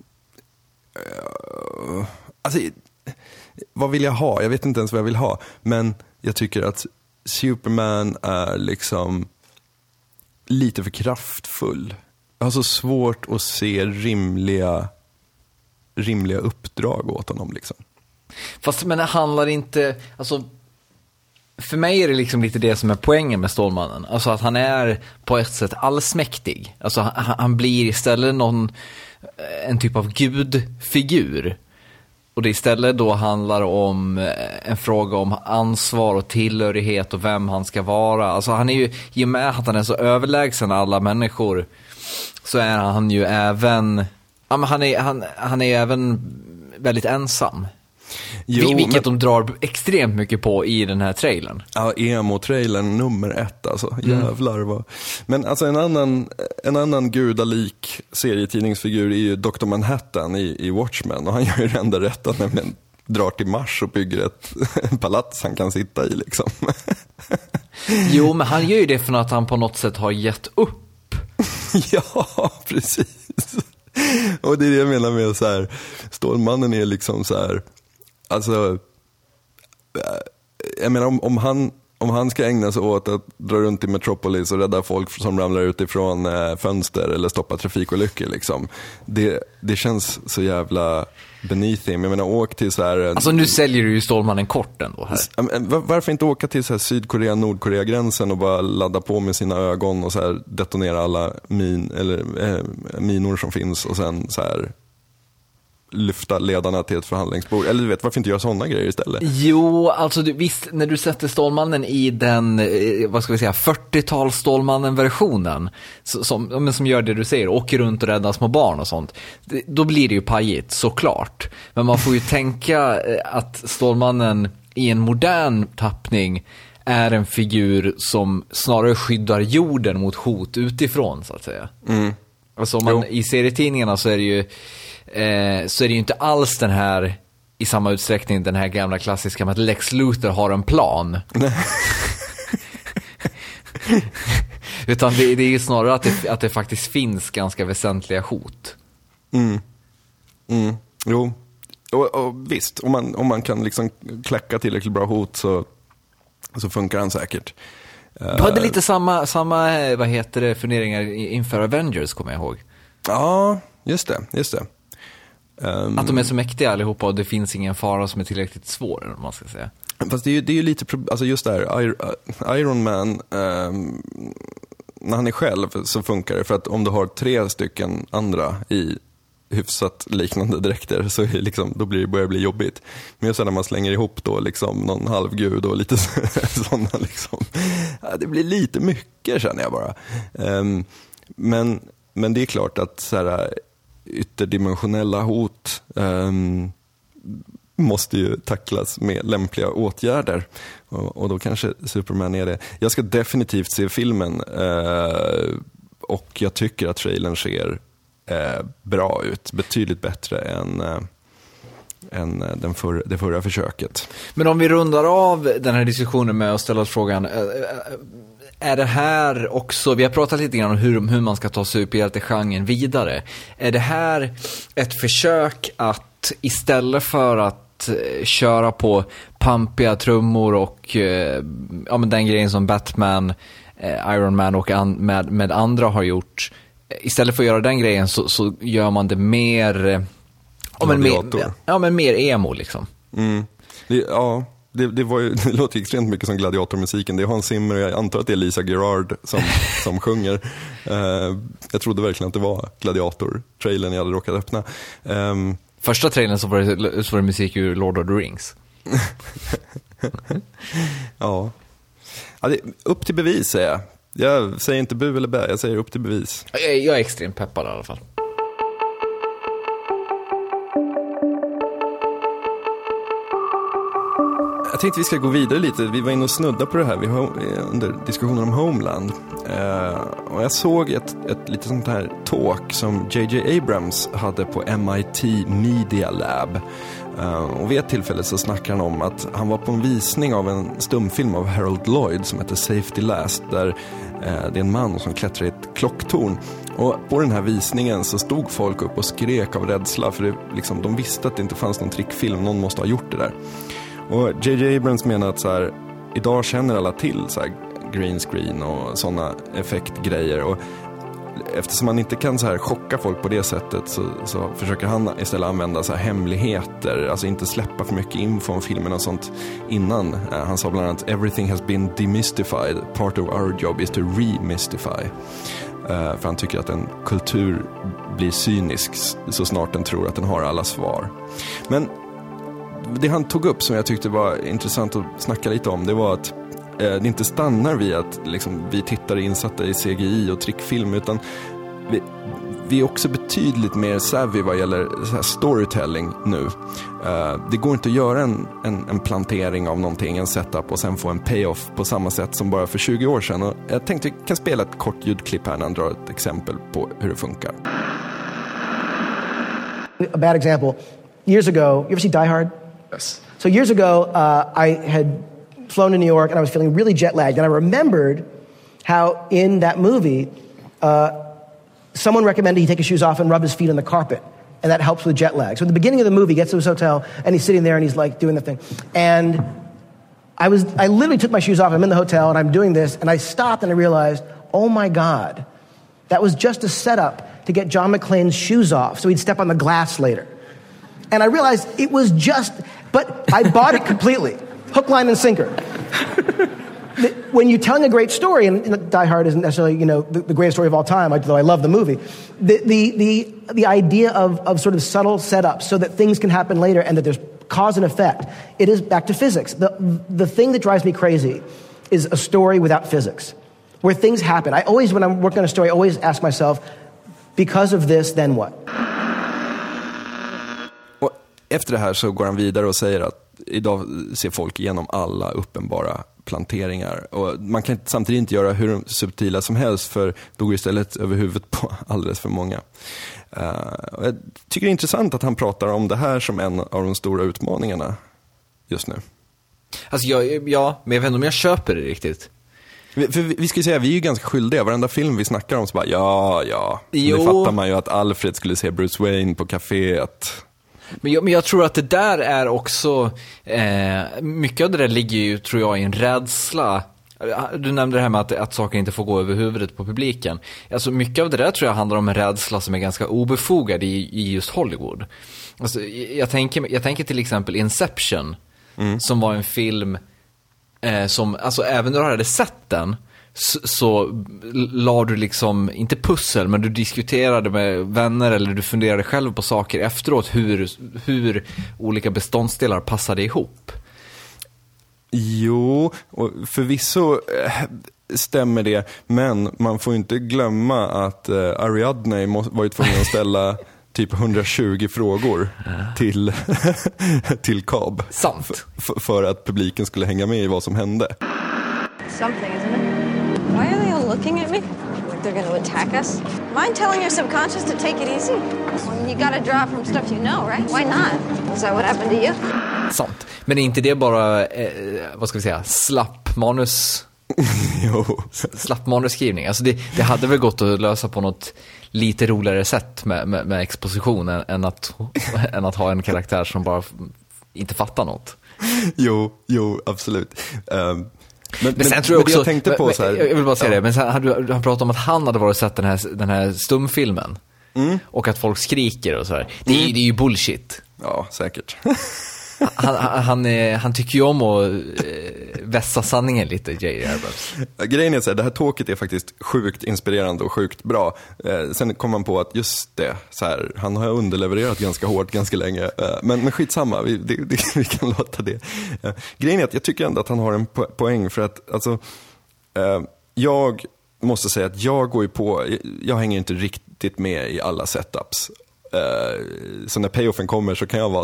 S3: uh, alltså, vad vill jag ha? Jag vet inte ens vad jag vill ha. Men jag tycker att Superman är liksom lite för kraftfull. Jag har så svårt att se rimliga rimliga uppdrag åt honom liksom.
S1: Fast men det handlar inte, alltså för mig är det liksom lite det som är poängen med Stålmannen. Alltså att han är på ett sätt allsmäktig. Alltså han, han blir istället någon en typ av gudfigur. Och det istället då handlar om en fråga om ansvar och tillhörighet och vem han ska vara. Alltså han är ju, i och med att han är så överlägsen alla människor, så är han ju även, ja, men han är, han, han är även väldigt ensam. Jo, vilket men... de drar extremt mycket på i den här trailern.
S3: Ja, emo-trailern nummer ett alltså. Jävlar vad. Men alltså en annan, en annan gudalik serietidningsfigur är ju doktor Manhattan i, i Watchmen. Och han gör ju det enda rätta, nämligen drar till Mars och bygger ett palats han kan sitta i liksom.
S1: Jo, men han gör ju det för att han på något sätt har gett upp.
S3: Ja, precis. Och det är det jag menar med så här, Stålmannen är liksom så här, alltså jag menar om, om han om han ska ägna sig åt att dra runt i Metropolis och rädda folk som ramlar ut ifrån eh, fönster eller stoppa trafikolyckor liksom, det, det känns så jävla beneath him. Jag menar, åk till så här,
S1: alltså nu säljer du ju Stålmannen kort ändå här.
S3: Varför inte åka till så här Sydkorea-Nordkorea-gränsen och bara ladda på med sina ögon och så här detonera alla min, eller, eh, minor som finns och sen så här lyfta ledarna till ett förhandlingsbord. Eller du vet, varför inte göra sådana grejer istället?
S1: Jo, alltså du, visst, när du sätter Stålmannen i den, vad ska vi säga, fyrtio-tals Stålmannen-versionen som, som gör det du säger, åker runt och räddar små barn och sånt, då blir det ju pajigt, såklart. Men man får ju tänka att Stålmannen i en modern tappning är en figur som snarare skyddar jorden mot hot utifrån, så att säga. Mm. Alltså man, i serietidningarna så är det ju eh, så är det ju inte alls den här, i samma utsträckning, den här gamla klassiska med att Lex Luthor har en plan. Utan det, det är ju snarare att det, att det faktiskt finns ganska väsentliga hot.
S3: Mm. Mm. Jo. Och, och visst, om man, om man kan liksom kläcka tillräckligt bra hot så, så funkar han säkert.
S1: Du hade lite samma, samma vad heter det, funderingar inför Avengers, kommer jag ihåg.
S3: Ja, just det, just det. Um,
S1: att de är så mäktiga allihopa och det finns ingen fara som är tillräckligt svår, om man ska säga.
S3: Fast det är ju, det är ju lite, alltså just där, Iron Man, um, när han är själv så funkar det. För att om du har tre stycken andra i hyfsat liknande dräkter så är det liksom, då blir det, börjar det bli jobbigt. Men just när man slänger ihop då liksom någon halvgud och lite sådana liksom, ja, det blir lite mycket, känner jag bara. Um, men, men det är klart att så här, ytterdimensionella hot um, måste ju tacklas med lämpliga åtgärder. Och, och då kanske Superman är det. Jag ska definitivt se filmen uh, och jag tycker att trailern ser Eh, bra ut, betydligt bättre än, eh, än den för, det förra försöket.
S1: Men om vi rundar av den här diskussionen med att ställa oss frågan, eh, är det här också, vi har pratat lite grann om hur, hur man ska ta superhjältegenren vidare, är det här ett försök att istället för att eh, köra på pampiga trummor och eh, ja, men den grejen som Batman, eh, Iron Man och an, med, med andra har gjort, istället för att göra den grejen så, så gör man det mer, ja, men mer, ja, men mer emo liksom. Mm.
S3: Det, ja, det, det, var ju, det låter extremt mycket som gladiatormusiken. Det är Hans Zimmer och jag antar att det är Lisa Gerrard som, som sjunger. Uh, jag trodde verkligen att det var Gladiator-trailern jag hade råkat öppna. Um,
S1: Första trailern så var det, så var det musik ur Lord of the Rings.
S3: Ja. Ja, det, upp till bevis, säger jag. Jag säger inte bu eller bä, jag säger upp till bevis.
S1: Jag, jag är extremt peppad i alla fall.
S3: Jag tänkte vi ska gå vidare lite. Vi var inne och snudda på det här vi har, under diskussionen om Homeland. Uh, och jag såg ett, ett lite sånt här talk som J J Abrams hade på M I T Media Lab. Uh, och vid ett tillfälle så snackar han om att han var på en visning av en stumfilm av Harold Lloyd som heter Safety Last, där uh, det är en man som klättrar i ett klocktorn. Och på den här visningen så stod folk upp och skrek av rädsla, för det, liksom, de visste att det inte fanns någon trickfilm, någon måste ha gjort det där. Och J J Abrams menar att så här, idag känner alla till så här, green screen och sådana effektgrejer, och eftersom man inte kan så här chocka folk på det sättet så, så försöker han istället använda så här hemligheter, alltså inte släppa för mycket info om filmen och sånt innan. Uh, han sa bland annat everything has been demystified, part of our job is to remystify. Uh, för han tycker att en kultur blir cynisk så snart den tror att den har alla svar. Men det han tog upp som jag tyckte var intressant att snacka lite om, det var att eh, det inte stannar vid att liksom, vi tittar insatta i C G I och trickfilm, utan vi, vi är också betydligt mer savvy vad gäller så här storytelling nu. Uh, det går inte att göra en, en, en plantering av någonting, en setup, och sen få en payoff på samma sätt som bara för tjugo år sedan. Och jag tänkte vi kan spela ett kort ljudklipp här när han drar ett exempel på hur det funkar.
S4: A bad example. Years ago, you ever see Die Hard?
S5: Yes.
S4: So years ago, uh, I had flown to New York and I was feeling really jet lagged. And I remembered how in that movie, uh, someone recommended he take his shoes off and rub his feet on the carpet. And that helps with jet lag. So at the beginning of the movie, he gets to his hotel and he's sitting there and he's like doing the thing. And I was, I literally took my shoes off. I'm in the hotel and I'm doing this. And I stopped and I realized, oh my God, that was just a setup to get John McClane's shoes off so he'd step on the glass later. And I realized it was just, but I bought it completely. Hook, line, and sinker. When you're telling a great story, and Die Hard isn't necessarily, you know, the, the greatest story of all time, though I love the movie, the, the, the, the idea of, of sort of subtle setups so that things can happen later and that there's cause and effect, it is back to physics. The, the thing that drives me crazy is a story without physics, where things happen. I always, when I'm working on a story, I always ask myself, because of this, then what?
S3: Och efter det här så går han vidare och säger att idag ser folk igenom alla uppenbara planteringar. Och man kan samtidigt inte göra hur subtila som helst, för då går istället över huvudet på alldeles för många. Uh, och jag tycker det är intressant att han pratar om det här som en av de stora utmaningarna just nu.
S1: Alltså jag, ja, men jag vet inte om jag köper det riktigt.
S3: Vi, för vi ska säga, vi är ju ganska skyldiga. Varenda film vi snackar om så bara, ja, ja.
S1: Jo.
S3: Nu fattar man ju att Alfred skulle se Bruce Wayne på kaféet.
S1: Men jag, men jag tror att det där är också, eh, mycket av det där ligger ju, tror jag, i en rädsla. Du nämnde det här med att, att saker inte får gå över huvudet på publiken. Alltså mycket av det där tror jag handlar om en rädsla som är ganska obefogad i, i just Hollywood. Alltså, jag, tänker, jag tänker till exempel Inception, mm. som var en film eh, som, alltså även när du hade sett den, så, så la du liksom, inte pussel, men du diskuterade med vänner eller du funderade själv på saker efteråt, hur, hur olika beståndsdelar passade ihop.
S3: Jo, och förvisso äh, stämmer det, men man får inte glömma att äh, Ariadne må, var ju tvungen att ställa typ hundratjugo frågor till, till Cobb.
S1: Sant.
S3: F- för att publiken skulle hänga med i vad som hände.
S6: Something, isn't it? Why are they all looking at me? Like they're going to attack us? Mind telling your subconscious to take it easy? Well, you got to draw from stuff you know, right? Why not? Is that what happened to you?
S1: Sant. Men är inte det bara, eh, vad ska vi säga, slapp manus...
S3: Jo.
S1: Slapp manusskrivning. Alltså det, det hade väl gått att lösa på något lite roligare sätt med, med, med exposition än, än, att, än att ha en karaktär som bara inte fattar något.
S3: Jo, jo, absolut. Um... Men,
S1: men sen tror jag också,
S3: jag tänkte på så här,
S1: jag vill bara säga
S3: ja.
S1: det, men sen hade han pratat om att han hade varit och sett den här, den här stumfilmen mm. och att folk skriker och så här. Det är, mm. det är ju bullshit.
S3: Ja, säkert.
S1: han, han, han, han tycker ju om att eh, vässa sanningen lite, J J Abrams.
S3: Grejen är så här, det här talket är faktiskt sjukt inspirerande och sjukt bra. Eh, sen kom man på att just det, så här, han har underlevererat ganska hårt ganska länge. Eh, men, men skitsamma, vi, det, det, vi kan låta det. Eh, grejen är att jag tycker ändå att han har en po- poäng för att alltså, eh, jag måste säga att jag går ju på, jag, jag hänger inte riktigt med i alla setups. Uh, så när payoffen kommer så kan jag vara så här,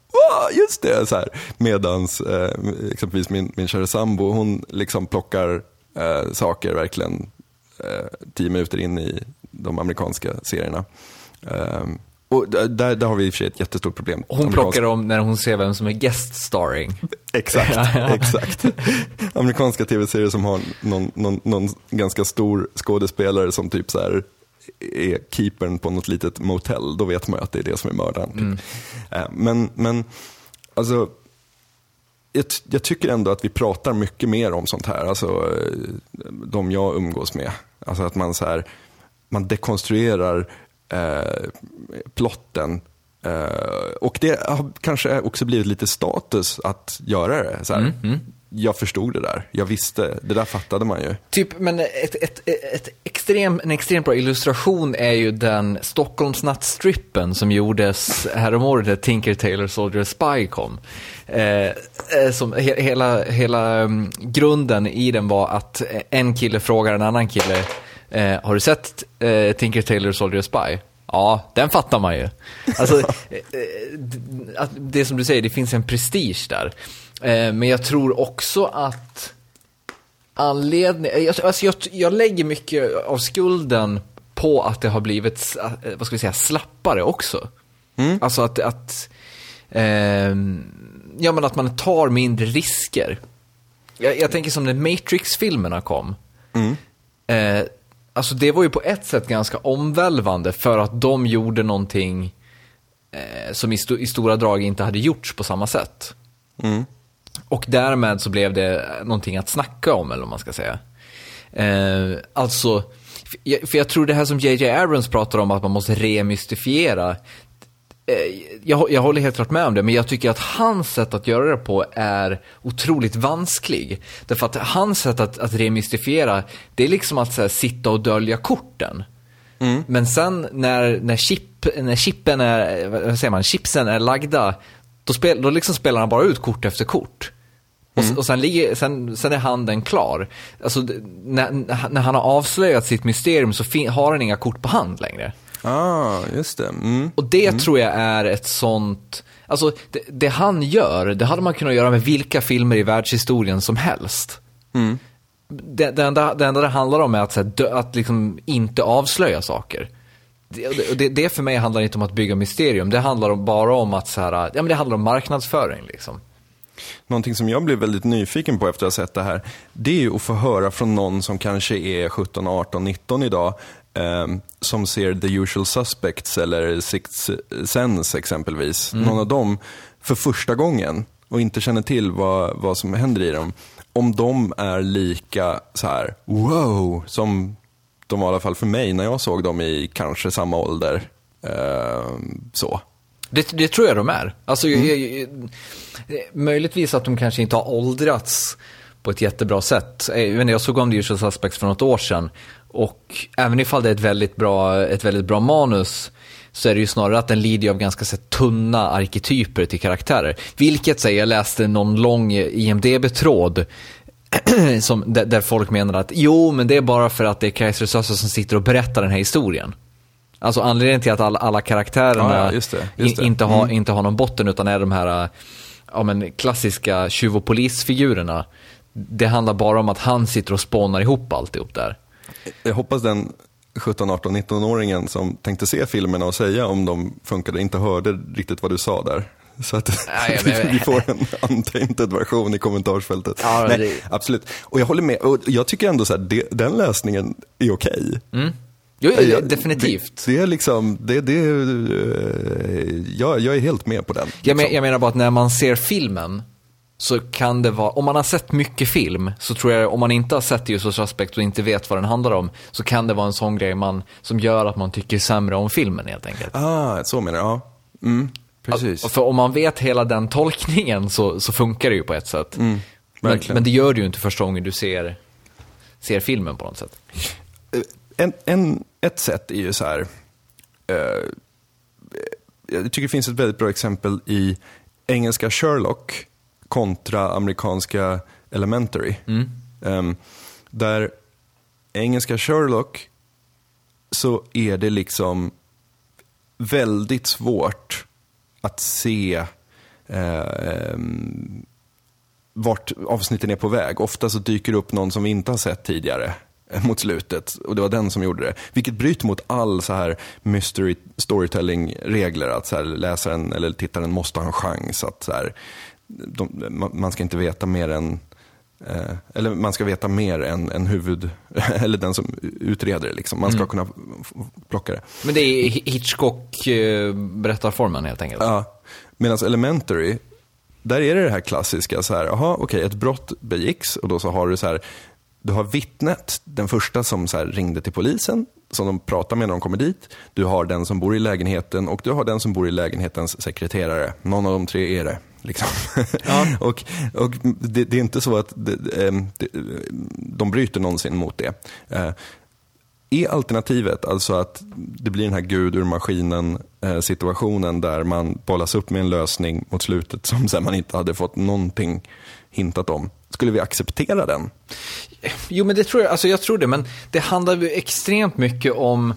S3: Va? Just det, så här. Medans eh, exempelvis min, min kära sambo, hon liksom plockar eh, saker verkligen eh, tio minuter in i de amerikanska serierna. Eh, och där, där har vi i och för sig ett jättestort problem.
S1: Hon
S3: Amerikansk...
S1: plockar om när hon ser vem som är guest starring.
S3: Exakt, exakt. Amerikanska tv-serier som har någon, någon, någon ganska stor skådespelare som typ så här är keepern på något litet motell, då vet man ju att det är det som är mördaren. Typ. Mm. Men, men alltså, jag, jag tycker ändå att vi pratar mycket mer om sånt här, alltså de jag umgås med. Alltså att man så här, man dekonstruerar eh, plotten. Uh, och det har kanske också blivit lite status att göra det så här. Mm, mm. Jag förstod det där, jag visste, det där fattade man ju.
S1: Typ, men ett, ett, ett extrem, en extremt bra illustration är ju den Stockholmsnattstrippen som gjordes häromåret när Tinker Tailor Soldier Spy kom. Eh, som he, hela, hela um, grunden i den var att en kille frågar en annan kille, eh, har du sett eh, Tinker Tailor Soldier Spy? Ja, den fattar man ju. Alltså, det som du säger, det finns en prestige där. Men jag tror också att anledning, alltså jag, jag lägger mycket av skulden på att det har blivit, vad ska vi säga, slappare också. Mm. Alltså att, att eh, ja, men att man tar mindre risker. Jag, jag tänker som när Matrix-filmerna kom. Mm. Eh, Alltså det var ju på ett sätt ganska omvälvande för att de gjorde någonting eh, som i, st- i stora drag inte hade gjorts på samma sätt. Mm. Och därmed så blev det någonting att snacka om, eller vad man ska säga. Eh, alltså, för jag, för jag tror det här som J J Abrams pratar om, att man måste remystifiera. Eh, jag, jag håller helt klart med om det, men jag tycker att hans sätt att göra det på är otroligt vansklig. Därför att hans sätt att, att remystifiera, det är liksom att så här, sitta och dölja korten. Mm. Men sen när, när, chip, när chippen är, vad säger man, chipsen är lagda, då, spel, då liksom spelar han bara ut kort efter kort. Mm. Och, och sen, ligger, sen, sen är handen klar. Alltså, när, när han har avslöjat sitt mysterium så fin, har han inga kort på hand längre.
S3: Ah, just det. Mm.
S1: Och det
S3: mm.
S1: tror jag är ett sånt... Alltså, det, det han gör, det hade man kunnat göra med vilka filmer i världshistorien som helst. Mm. Det, det, enda, det enda det handlar om är att, så här, dö, att liksom inte avslöja saker. Det, det, det för mig handlar inte om att bygga mysterium. Det handlar om, bara om att så här, ja, men det handlar om marknadsföring liksom.
S3: Någonting som jag blev väldigt nyfiken på efter att ha sett det här, det är ju att få höra från någon som kanske är sjutton, arton, nitton idag, eh, som ser The Usual Suspects eller Sixth Sense exempelvis. Mm. Någon av dem för första gången och inte känner till vad, vad som händer i dem. Om de är lika så här wow, som de var i alla fall för mig när jag såg dem i kanske samma ålder. Eh, så.
S1: Det, det tror jag de är. Alltså, mm. jag, jag, möjligtvis att de kanske inte har åldrats på ett jättebra sätt. Jag, jag såg om The Usual Suspects för något år sedan. Och även ifall det är ett väldigt bra, ett väldigt bra manus, så är det ju snarare att den lider av ganska så tunna arketyper till karaktärer. Vilket säger, jag läste någon lång I M D B-tråd som, där, där folk menar att jo, men det är bara för att det är Kaiser Söze som sitter och berättar den här historien. Alltså anledningen till att alla, alla karaktärerna
S3: ja, ja, just det, just det.
S1: In, inte, har,
S3: mm.
S1: inte har någon botten, utan är de här ja, men, klassiska tjuv- och polisfigurerna. Det handlar bara om att han sitter och spånar ihop alltihop där.
S3: Jag hoppas den sjutton, arton, nitton-åringen som tänkte se filmerna och säga om de funkade inte hörde riktigt vad du sa där. Så att Nej, men... vi får en untainted version i kommentarsfältet. Ja, Nej, det... absolut. Och jag håller med. Och jag tycker ändå så här, det, den läsningen är okej.
S1: Mm. Jo, jag, definitivt.
S3: Det, det är liksom, det, det, jag, jag är helt med på den. Liksom.
S1: Jag, men, jag menar bara att när man ser filmen så kan det vara, om man har sett mycket film så tror jag, om man inte har sett Usual Suspect och inte vet vad den handlar om, så kan det vara en sån grej man, som gör att man tycker sämre om filmen helt enkelt.
S3: Ah, så menar jag. Ja. Mm, precis.
S1: För om man vet hela den tolkningen så, så funkar det ju på ett sätt. Mm, men, men det gör det ju inte första gången du ser, ser filmen på något sätt.
S3: En, en, ett sätt är ju så här, uh, jag tycker det finns ett väldigt bra exempel i engelska Sherlock kontra amerikanska Elementary. Mm. Um, där engelska Sherlock så är det liksom väldigt svårt att se eh, vart avsnitten är på väg. Ofta så dyker det upp någon som vi inte har sett tidigare mot slutet, och det var den som gjorde det. Vilket bryter mot all så här mystery storytelling-regler, att så här läsaren eller tittaren måste ha en chans att så här, de, man ska inte veta mer än eh, eller man ska veta mer än, än huvud eller den som utreder det liksom. Man ska mm. kunna f- plocka det.
S1: Men det är Hitchcock eh, berättarformen helt enkelt.
S3: Ja, medan Elementary, där är det det här klassiska så här, aha, okej, okay, ett brott begicks, och då så har du så här, du har vittnet, den första som så här ringde till polisen, som de pratar med när de kommer dit. Du har den som bor i lägenheten, och du har den som bor i lägenhetens sekreterare. Någon av de tre är det. Liksom. Ja. och och det, det är inte så att det, det, de bryter någonsin mot det. Är alternativet alltså att det blir den här gud ur maskinen situationen där man bollas upp med en lösning mot slutet som sen man inte hade fått någonting hintat om? Skulle vi acceptera den?
S1: Jo, men det tror jag, alltså jag tror det, men det handlar ju extremt mycket om,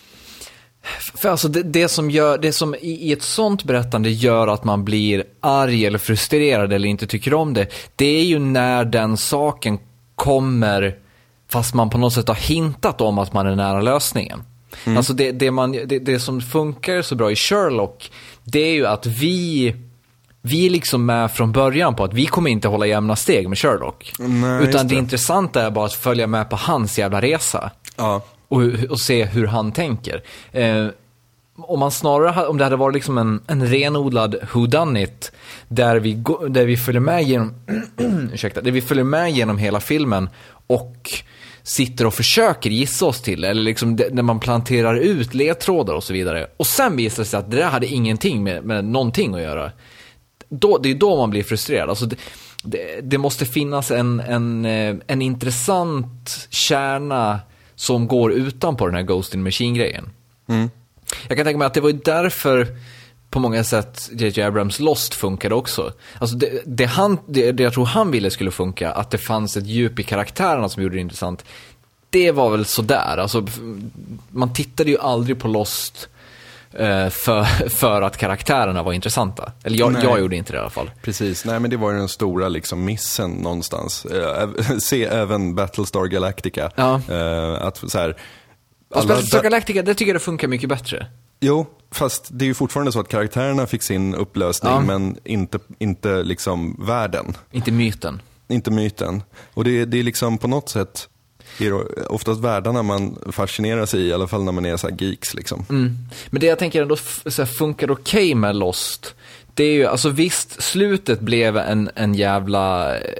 S1: för alltså det, det som gör, det som i, i ett sånt berättande gör att man blir arg eller frustrerad eller inte tycker om det, det är ju när den saken kommer fast man på något sätt har hintat om att man är nära lösningen. Mm. Alltså det, det, man, det, det som funkar så bra i Sherlock, det är ju att vi vi är liksom med från början på att vi kommer inte hålla jämna steg med Sherlock.
S3: Nej,
S1: utan det.
S3: det
S1: intressanta är bara att följa med på hans jävla resa.
S3: Ja.
S1: Och, och se hur han tänker. Eh, om man snarare, om det hade varit liksom en, en renodlad whodunit där vi, go, där vi följer med genom ursäkta, där vi följer med genom hela filmen och sitter och försöker gissa oss till, eller liksom det, när man planterar ut ledtrådar och så vidare, och sen visar det sig att det där hade ingenting med, med någonting att göra. Då, det är då man blir frustrerad. Alltså det, det, det måste finnas en, en, en intressant kärna som går utanpå den här Ghost in the Machine-grejen. Mm. Jag kan tänka mig att det var därför på många sätt J J Abrams Lost funkade också. Alltså det, det, han, det, det jag tror han ville skulle funka, att det fanns ett djup i karaktärerna som gjorde det intressant, det var väl sådär. Alltså, man tittade ju aldrig på Lost För, för att karaktärerna var intressanta. Eller jag, jag gjorde inte det i alla fall.
S3: Precis, nej men det var ju den stora liksom missen någonstans. Äh, se även Battlestar Galactica.
S1: Ja.
S3: Äh, att så här,
S1: alla... Battlestar Galactica, det tycker jag det funkar mycket bättre.
S3: Jo, fast det är ju fortfarande så att karaktärerna fick sin upplösning, ja. men inte, inte liksom världen.
S1: Inte myten.
S3: Inte myten. Och det, det är liksom på något sätt är oftast världarna man fascinerar sig i, i alla fall när man är så här geeks liksom. Mm.
S1: Men det jag tänker ändå så här, funkar okej okay med Lost, det är ju, alltså visst, slutet blev en, en jävla eh,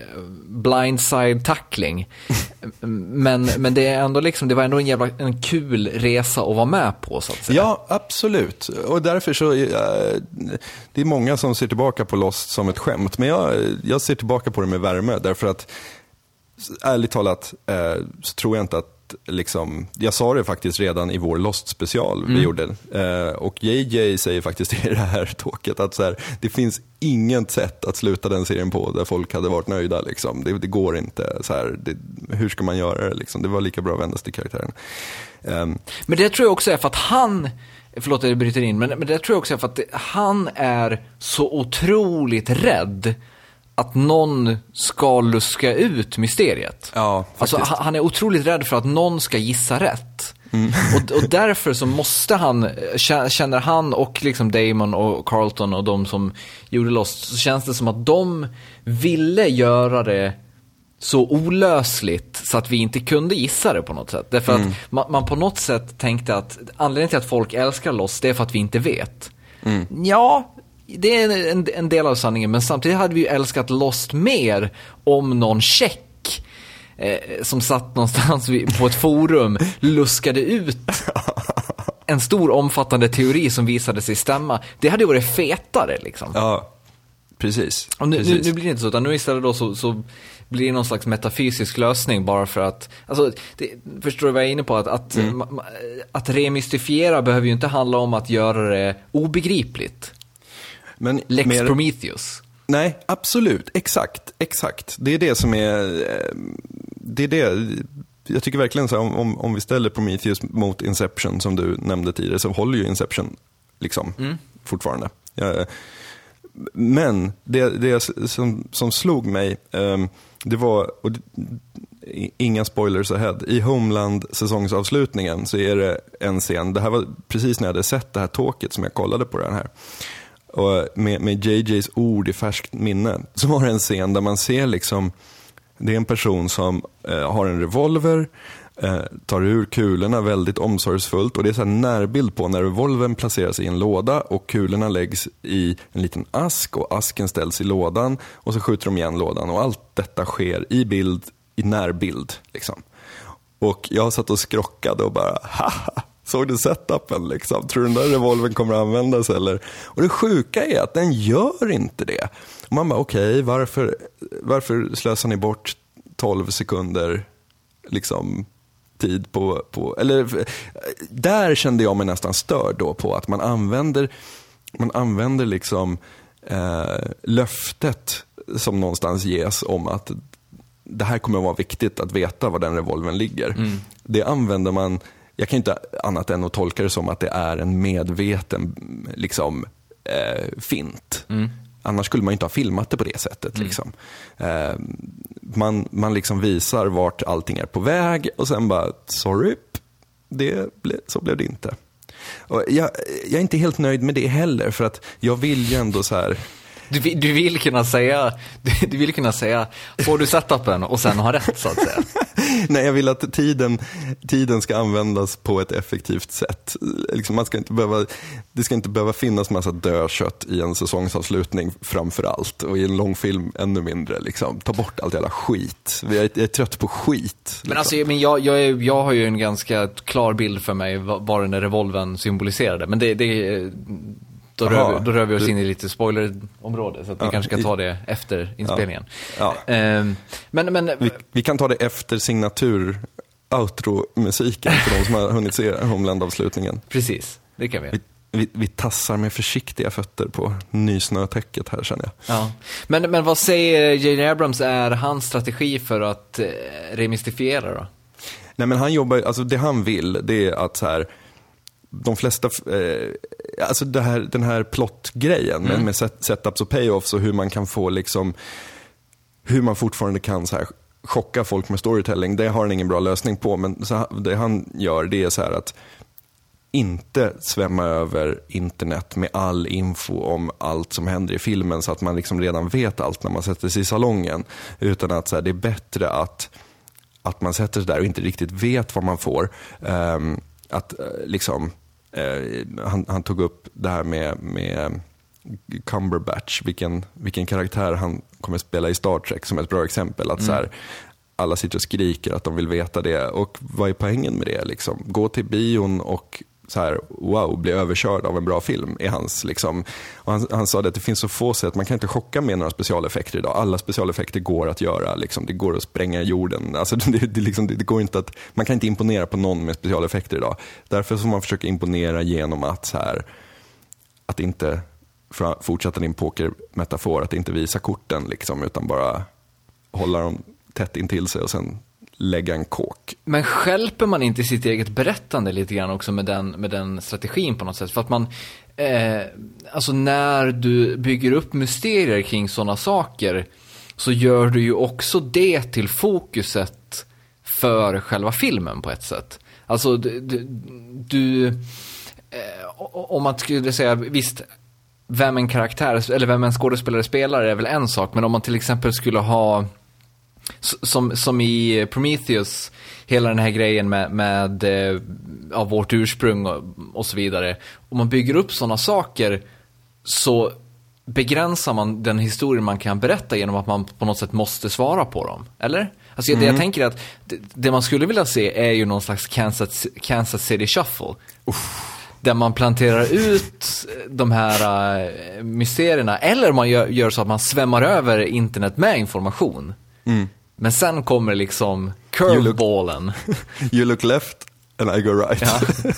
S1: blindside-tackling. men, men det är ändå liksom, det var ändå en jävla en kul resa att vara med på, så att säga.
S3: Ja, absolut. Och därför så äh, det är många som ser tillbaka på Lost som ett skämt, men jag, jag ser tillbaka på det med värme, därför att ärligt talat eh, så tror jag inte att liksom, jag sa det faktiskt redan i vår Lost-special mm. vi gjorde, eh, och J J säger faktiskt i det här tåket att så här, det finns inget sätt att sluta den serien på där folk hade varit nöjda liksom. det, det går inte så här, det, hur ska man göra det liksom? Det var lika bra att vändas till karaktären. um,
S1: Men det tror jag också är för att han, förlåt att jag bryter in, men, men det tror jag också är för att det, han är så otroligt rädd att någon ska luska ut mysteriet.
S3: Ja,
S1: alltså, han är otroligt rädd för att någon ska gissa rätt. Mm. och, och därför så måste han, känner han och liksom Damon och Carlton och de som gjorde Lost, så känns det som att de ville göra det så olösligt så att vi inte kunde gissa det på något sätt. Därför mm. att man, man på något sätt tänkte att anledningen till att folk älskar Lost, det är för att vi inte vet. Mm. Ja, det är en, en del av sanningen, men samtidigt hade vi ju älskat Lost mer om någon check eh, som satt någonstans på ett forum luskade ut en stor omfattande teori som visade sig stämma. Det hade ju varit fetare liksom.
S3: Ja, precis.
S1: Och nu,
S3: precis.
S1: Nu, nu blir det inte så, utan nu istället då så, så blir det någon slags metafysisk lösning bara för att, alltså, det, förstår du vad jag är inne på? Att, att, mm. ma, att remystifiera behöver ju inte handla om att göra det obegripligt. Men Lex mer... Prometheus.
S3: Nej, absolut. Exakt, exakt. Det är det som är... Det är det... Jag tycker verkligen så här, om, om vi ställer Prometheus mot Inception som du nämnde tidigare, så håller ju Inception liksom mm. fortfarande. Jag, men det, det som, som slog mig, um, det var, och det, inga spoilers ahead, i Homeland säsongsavslutningen så är det en scen, det här var precis när jag hade sett det här tåket som jag kollade på den här, och med, med J J:s ord i färskt minne, så var det en scen där man ser liksom, det är en person som eh, har en revolver, eh, tar ur kulorna väldigt omsorgsfullt, och det är så här närbild på när revolvern placeras i en låda och kulorna läggs i en liten ask och asken ställs i lådan och så skjuter de igen lådan, och allt detta sker i bild, i närbild liksom. Och jag satt och skrockade och bara, haha, såg du setupen liksom? Tror du den där revolvern kommer att användas eller? Och det sjuka är att den gör inte det. Och man bara, okej, okay, varför, varför slösar ni bort tolv sekunder liksom tid på, på, eller där kände jag mig nästan störd då på att man använder, man använder liksom eh, löftet som någonstans ges om att det här kommer att vara viktigt att veta var den revolvern ligger. Mm. Det använder man, jag kan inte annat än att tolka det som att det är en medveten liksom eh, fint. Mm. Annars skulle man inte ha filmat det på det sättet. Mm. Liksom. Eh, man, man liksom visar vart allting är på väg och sen bara, sorry, det ble, så blev det inte. Och jag, jag är inte helt nöjd med det heller, för att jag vill ju ändå så här...
S1: Du, du vill kunna säga, du, du vill kunna säga, får du setupen och sen ha rätt så att säga.
S3: Nej, jag vill att tiden, tiden ska användas på ett effektivt sätt. Liksom man ska inte behöva, det ska inte behöva finnas massa dödkött i en säsongsavslutning framför allt, och i en lång film ännu mindre. Liksom. Ta bort allt jävla skit. Jag är, jag är trött på skit. Liksom.
S1: Men alltså, men jag, jag, är, jag har ju en ganska klar bild för mig vad den där revolven symboliserade. Men det... det Då rör, vi, då rör vi oss in i lite spoilerområde, så att vi ja, kanske ska ta det efter inspelningen.
S3: Ja, ja.
S1: Um, men, men,
S3: vi, vi kan ta det efter signatur outro-musiken för de som har hunnit se Homeland-avslutningen.
S1: Precis, det kan vi.
S3: Vi, vi, vi tassar med försiktiga fötter på nysnötäcket här, känner jag.
S1: Ja. Men, men vad säger J J Abrams är hans strategi för att eh, remystifiera då?
S3: Nej, men han jobbar, alltså det han vill, det är att så här, de flesta, eh, alltså det här, den här plot-grejen mm. med, med set, setups och payoffs och hur man kan få liksom, hur man fortfarande kan så här chocka folk med storytelling, det har han ingen bra lösning på, men så, det han gör, det är så här att inte svämma över internet med all info om allt som händer i filmen så att man liksom redan vet allt när man sätter sig i salongen, utan att så här, det är bättre att, att man sätter sig där och inte riktigt vet vad man får. Um, att liksom eh, han, han tog upp det här med, med Cumberbatch, vilken, vilken karaktär han kommer att spela i Star Trek som ett bra exempel, att mm. så här, alla sitter och skriker att de vill veta det, och vad är poängen med det liksom? Gå till bion och så här, wow, bli överkörd av en bra film är hans liksom. Och han, han sa att det finns så få sätt, man kan inte chocka med några specialeffekter idag. Alla specialeffekter går att göra liksom. Det går att spränga jorden, alltså det, det, liksom, det, det går inte att, man kan inte imponera på någon med specialeffekter idag. Därför får man försöka imponera genom att så här, att inte fortsätta din pokermetafor, att inte visa korten liksom, utan bara hålla dem tätt in till sig och sen lägga en kåk.
S1: Men skälper man inte sitt eget berättande lite grann också med den, med den strategin på något sätt? För att man, eh, alltså när du bygger upp mysterier kring sådana saker, så gör du ju också det till fokuset för själva filmen på ett sätt. Alltså du, du, du eh, om man skulle säga, visst, vem en karaktär eller vem en skådespelare spelar är väl en sak, men om man till exempel skulle ha Som, som i Prometheus, hela den här grejen med, med ja, vårt ursprung och, och så vidare. Om man bygger upp sådana saker, så begränsar man den historien man kan berätta genom att man på något sätt måste svara på dem, eller? Alltså mm. jag, jag tänker att det, det man skulle vilja se är ju någon slags Kansas, Kansas City Shuffle. Uff. Där man planterar ut de här uh, mysterierna, eller man gör, gör så att man svämmar över internet med information. Mm. Men sen kommer liksom curveballen.
S3: You look, you look left and I go right. Ja.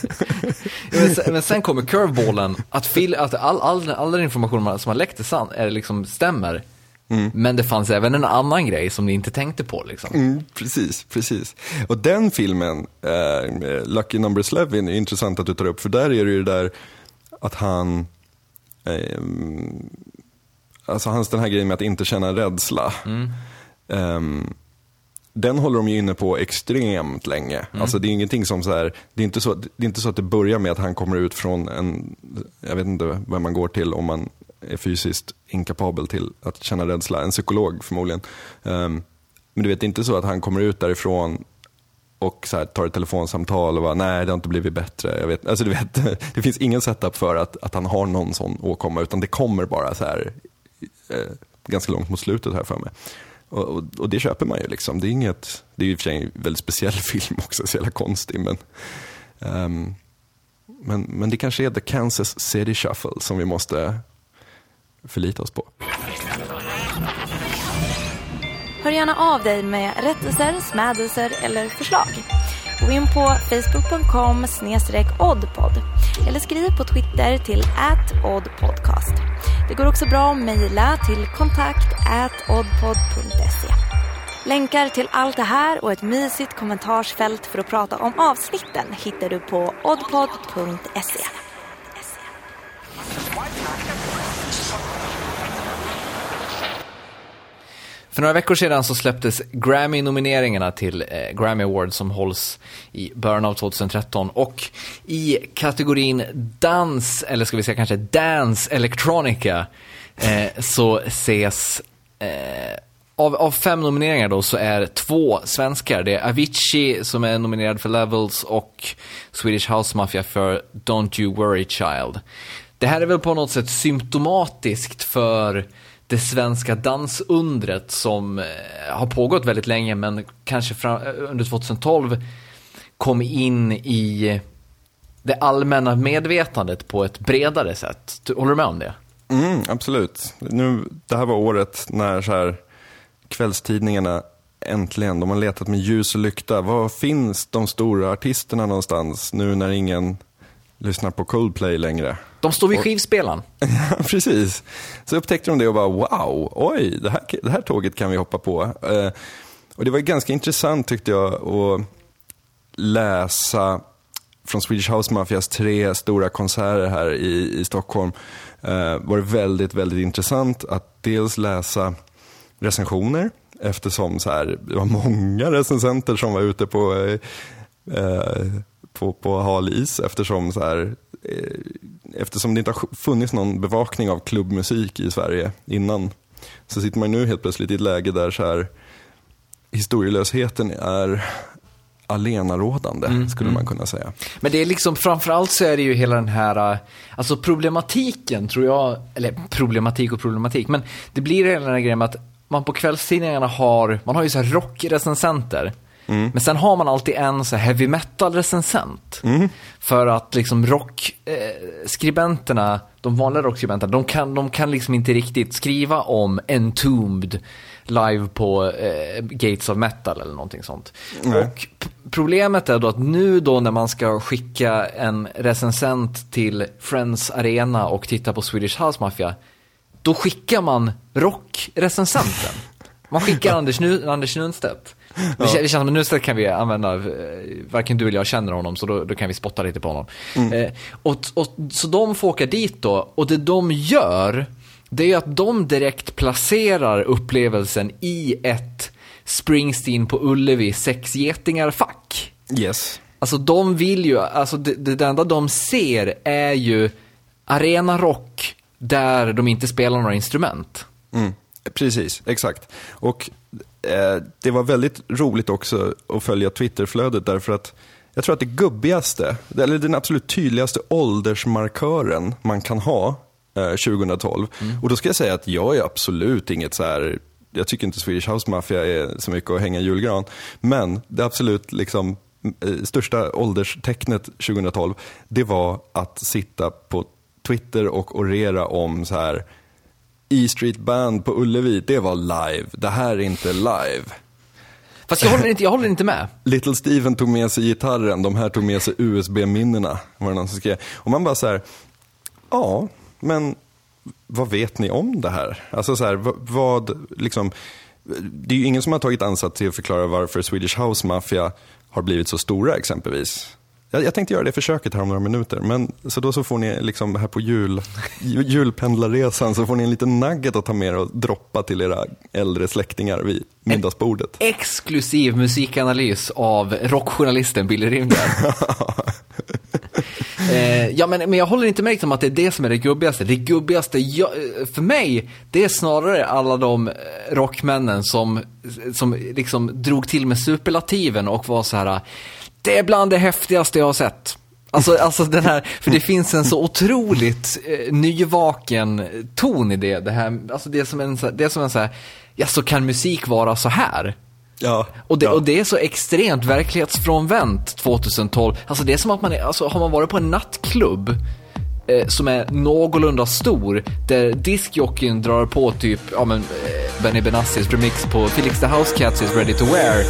S1: men, sen, men sen kommer curveballen, att, fil, att all, all, all den information som har läckt är, san, är liksom stämmer. Mm. Men det fanns även en annan grej som ni inte tänkte på liksom.
S3: Mm, precis, precis. Och den filmen, eh, Lucky Number eleven, är intressant att du tar upp, för där är det ju det där att han eh, alltså hans den här grejen med att inte känna rädsla. Mm. Um, den håller de ju inne på extremt länge. Mm. Alltså det är ingenting som så här, det är inte så, det är inte så att det börjar med att han kommer ut från en, jag vet inte vad man går till om man är fysiskt inkapabel till att känna rädsla, en psykolog förmodligen. Um, men du vet, det är inte så att han kommer ut därifrån och så här, tar ett telefonsamtal och bara, nej det har inte blivit bättre. Jag vet, alltså du vet, det finns ingen setup för att, att han har någon sån åkomma, utan det kommer bara så här eh, ganska långt mot slutet här för mig. Och, och, och det köper man ju liksom. Det är inget, det är ju i och för sig en väldigt speciell film också, så jävla konstig, men, um, men men det kanske är The Kansas City Shuffle som vi måste förlita oss på.
S5: Hör gärna av dig med rättelser, smädelser eller förslag. Gå in på facebook punkt com snedstreck oddpod eller skriv på Twitter till at oddpodcast. Det går också bra att mejla till kontakt at oddpod punkt se. Länkar till allt det här och ett mysigt kommentarsfält för att prata om avsnitten hittar du på oddpod punkt se.
S1: För några veckor sedan så släpptes Grammy-nomineringarna till eh, Grammy Awards som hålls i början av tjugohundratretton. Och i kategorin dans, eller ska vi säga kanske dance electronica, eh, så ses eh, av, av fem nomineringar då så är två svenskar. Det är Avicii som är nominerad för Levels och Swedish House Mafia för Don't You Worry Child. Det här är väl på något sätt symptomatiskt för det svenska dansundret som eh, har pågått väldigt länge, men kanske fram, under tjugotolv kom in i det allmänna medvetandet på ett bredare sätt. Håller du med om det?
S3: Mm, absolut. Nu, det här var året när så här, kvällstidningarna äntligen, de har letat med ljus och lykta. Var finns de stora artisterna någonstans nu när ingen lyssnar på Coldplay längre?
S1: De står vid skivspelaren.
S3: Ja, precis. Så upptäckte de det och bara, wow, oj, det här, det här tåget kan vi hoppa på. Eh, och det var ganska intressant tyckte jag att läsa från Swedish House Mafias tre stora konserter här i, i Stockholm. Eh, var det väldigt, väldigt intressant att dels läsa recensioner, eftersom så här, det var många recensenter som var ute på... Eh, på, på hal is, eftersom så här, eh, eftersom det inte har funnits någon bevakning av klubbmusik i Sverige innan, så sitter man nu helt plötsligt i ett läge där så här, historielösheten är allenarådande, mm, skulle man kunna säga.
S1: Men det är liksom, framförallt så är det ju hela den här, alltså problematiken tror jag, eller problematik och problematik, men det blir hela den här grejen med att man på kvällstidningarna har, man har ju så här rockrecensenter. Mm. Men sen har man alltid en så heavy metal recensent. Mm. För att liksom rockskribenterna, eh, de vanliga rockskribenterna, de kan, de kan liksom inte riktigt skriva om Entombed live på eh, Gates of Metal eller någonting sånt. Mm. Och p- problemet är då att nu då när man ska skicka en recensent till Friends Arena och titta på Swedish House Mafia, då skickar man rockrecensenten. Man skickar Anders, nu, Anders Nunstedt. Det känns som att nu kan vi använda, varken du eller jag känner honom, så då, då kan vi spotta lite på honom. Mm. Eh, och, och, så de får åka dit då, och det de gör, det är att de direkt placerar upplevelsen i ett Springsteen på Ullevi sex getingar-fack.
S3: Yes.
S1: Alltså de vill ju, alltså det, det enda de ser är ju arena rock där de inte spelar några instrument.
S3: Mm. Precis, exakt. Och eh, det var väldigt roligt också att följa Twitterflödet, därför att jag tror att det gubbigaste, eller den absolut tydligaste åldersmarkören man kan ha eh, tjugotolv, mm. och då ska jag säga att jag är absolut inget så här, jag tycker inte Swedish House Mafia är så mycket att hänga julgran, men det absolut liksom eh, största ålderstecknet tjugotolv, det var att sitta på Twitter och orera om så här, E Street Band på Ullevi, det var live. Det här är inte live.
S1: Fast jag håller inte, jag håller inte med.
S3: Little Steven tog med sig gitarren, de här tog med sig U S B-minnena, var det någon som skrev. Och man bara så här, ja, men vad vet ni om det här? Alltså så här, vad, vad liksom, det är ju ingen som har tagit ansats till att förklara varför Swedish House Mafia har blivit så stora exempelvis. Jag, jag tänkte göra det försöket här om några minuter, men så då så får ni liksom här på jul, julpendlarresan så får ni en liten nugget att ta med och droppa till era äldre släktingar vid middagsbordet.
S1: En exklusiv musikanalys av rockjournalisten Billy Rimgard. eh, ja, men, men jag håller inte med om att det är det som är det gubbigaste. Det gubbigaste jag, för mig, det är snarare alla de rockmännen som, som liksom drog till med superlativen och var så här: det är bland det häftigaste jag har sett. Alltså, alltså den här, för det finns en så otroligt eh, nyvaken ton i det. Det här, alltså det är som en, det är som en så här, ja, så kan musik vara så här.
S3: Ja,
S1: och, det,
S3: ja.
S1: och det är så extremt verklighetsfrånvänt tjugohundratolv. Alltså det är som att man är, alltså har man varit på en nattklubb eh, som är någorlunda stor, där diskjockeyn drar på typ, ja men eh, Benny Benassis remix på Felix the House Cats is ready to wear.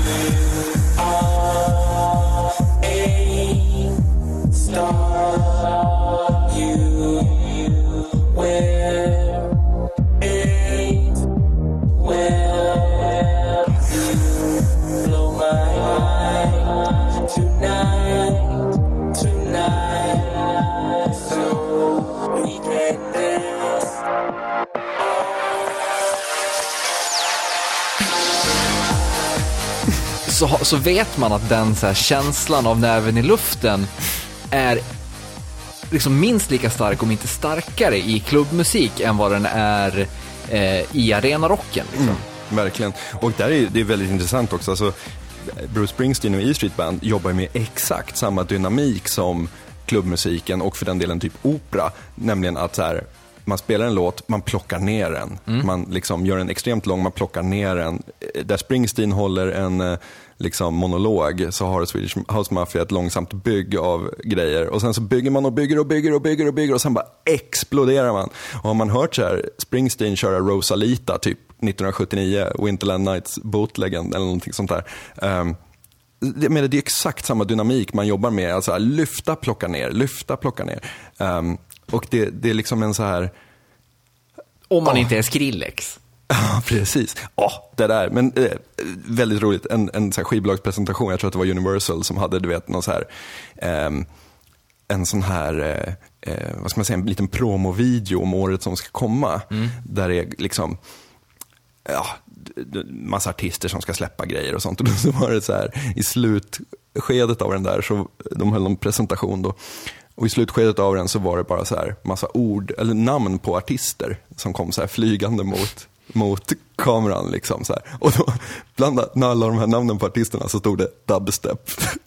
S1: Så, så vet man att den så här känslan av nerven i luften är liksom minst lika stark, om inte starkare, i klubbmusik än vad den är eh, i arenarocken. Liksom.
S3: Mm, verkligen. Och där är det är väldigt intressant också. Alltså, Bruce Springsteen och E Street Band jobbar med exakt samma dynamik som klubbmusiken och för den delen typ opera. Nämligen att så här, man spelar en låt, man plockar ner den. Mm. Man liksom gör den extremt lång, man plockar ner den. Där Springsteen håller en liksom monolog, så har Swedish House Mafia ett långsamt bygg av grejer. Och sen så bygger man och bygger och bygger och bygger och bygger och sen bara exploderar man. Och har man hört så här Springsteen köra Rosalita typ nittonhundrasjuttionio, Winterland Nights bootleggen eller någonting sånt där. Um, det, men det är exakt samma dynamik man jobbar med. Alltså lyfta, plocka ner, lyfta, plocka ner. Um, och det, det är liksom en så här...
S1: Om man
S3: oh.
S1: inte är Skrillex.
S3: Ja, precis. Ja, oh, det där. Men eh, väldigt roligt. En, en så här skivbolagspresentation, jag tror att det var Universal som hade, du vet, någon så här... Um, en sån här... Eh, eh, vad ska man säga, en liten promovideo om året som ska komma. Mm. Där det är liksom... Ja, massa artister som ska släppa grejer och sånt. Och så var det så här, i slutskedet av den där, så de höll en presentation då. Och i slutskedet av den så var det bara så här massa ord, eller namn på artister som kom så här flygande mot, mot kameran liksom så här. Och då, bland alla de här namnen på artisterna så stod det dubstep.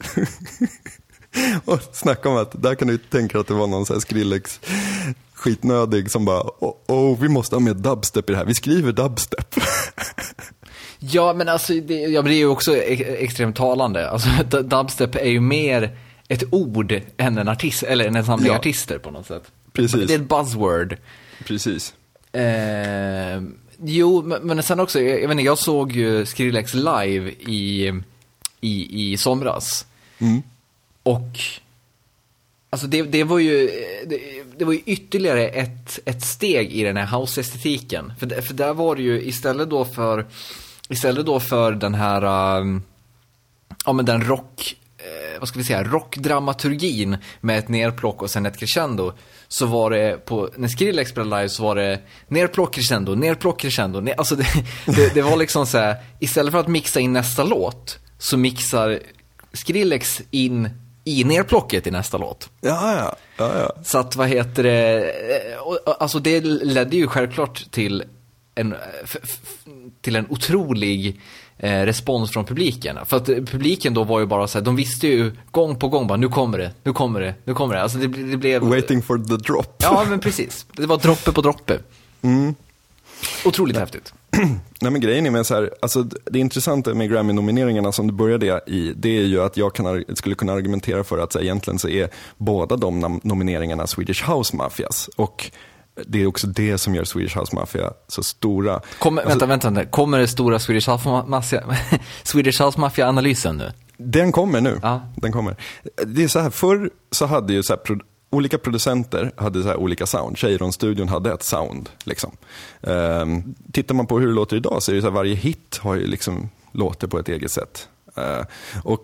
S3: Och snacka om att där kan du tänka att det var någon så här Skrillex skitnödig som bara, åh, oh, vi måste ha med dubstep i det här, vi skriver dubstep.
S1: Ja, men alltså det, ja, men det är ju också e- extremt talande. Alltså dubstep är ju mer ett ord än en artist, eller en samling ja. artister på något sätt.
S3: Precis.
S1: Det är ett buzzword.
S3: Precis.
S1: Eh, jo, men, men sen också, jag, jag vet inte, jag såg ju Skrillex live i, i, i somras. Mm. Och alltså det, det var ju det, det var ju ytterligare ett, ett steg i den här house-estetiken. För, för där var det ju istället då för istället då för den här um, ja men den rock eh, vad ska vi säga, rockdramaturgin med ett nerplock och sen ett crescendo, så var det på när Skrillex spelade live så var det nerplock crescendo, nerplock crescendo, ner, alltså det, det, det var liksom så här, istället för att mixa in nästa låt så mixar Skrillex in i nerplocket i nästa låt.
S3: Ja, ja, ja, ja.
S1: Så att, vad heter det, alltså det ledde ju självklart till en, till en otrolig eh, respons från publiken. För att publiken då var ju bara så här, de visste ju gång på gång bara, nu kommer det, nu kommer det, nu kommer det. Alltså det, det blev...
S3: Waiting for the drop.
S1: Ja, men precis. Det var droppe på droppe. Mm. Otroligt häftigt.
S3: Nej, men grejen är med så här, alltså det intressanta med Grammy-nomineringarna som du började i, det är ju att jag kan, skulle kunna argumentera för att så här, egentligen så är båda de nam- nomineringarna Swedish House Mafias, och det är också det som gör Swedish House Mafia så stora.
S1: Kommer,
S3: alltså,
S1: vänta, vänta, kommer det stora Swedish House Mafia, Swedish House Mafia-analysen nu?
S3: Den kommer nu.
S1: Ja.
S3: Den kommer. Det är så här, förr så hade ju så här, pro- olika producenter hade så här olika sound. Cheiron-studion hade ett sound liksom. Um, tittar man på hur det låter idag så är det så här, varje hit har ju liksom låter på ett eget sätt. Uh, och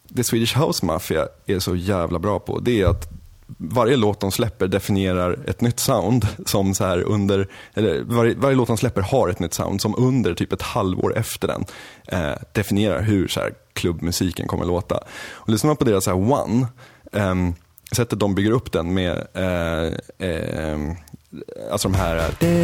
S3: det Swedish House Mafia är så jävla bra på, det är att varje låt de släpper definierar ett nytt sound som så här under, eller varje, varje låt de släpper har ett nytt sound som under typ ett halvår efter den eh, definierar hur så här klubbmusiken kommer låta. Och lyssnar man på deras så här One, eh, sättet de bygger upp den med eh, eh, alltså de här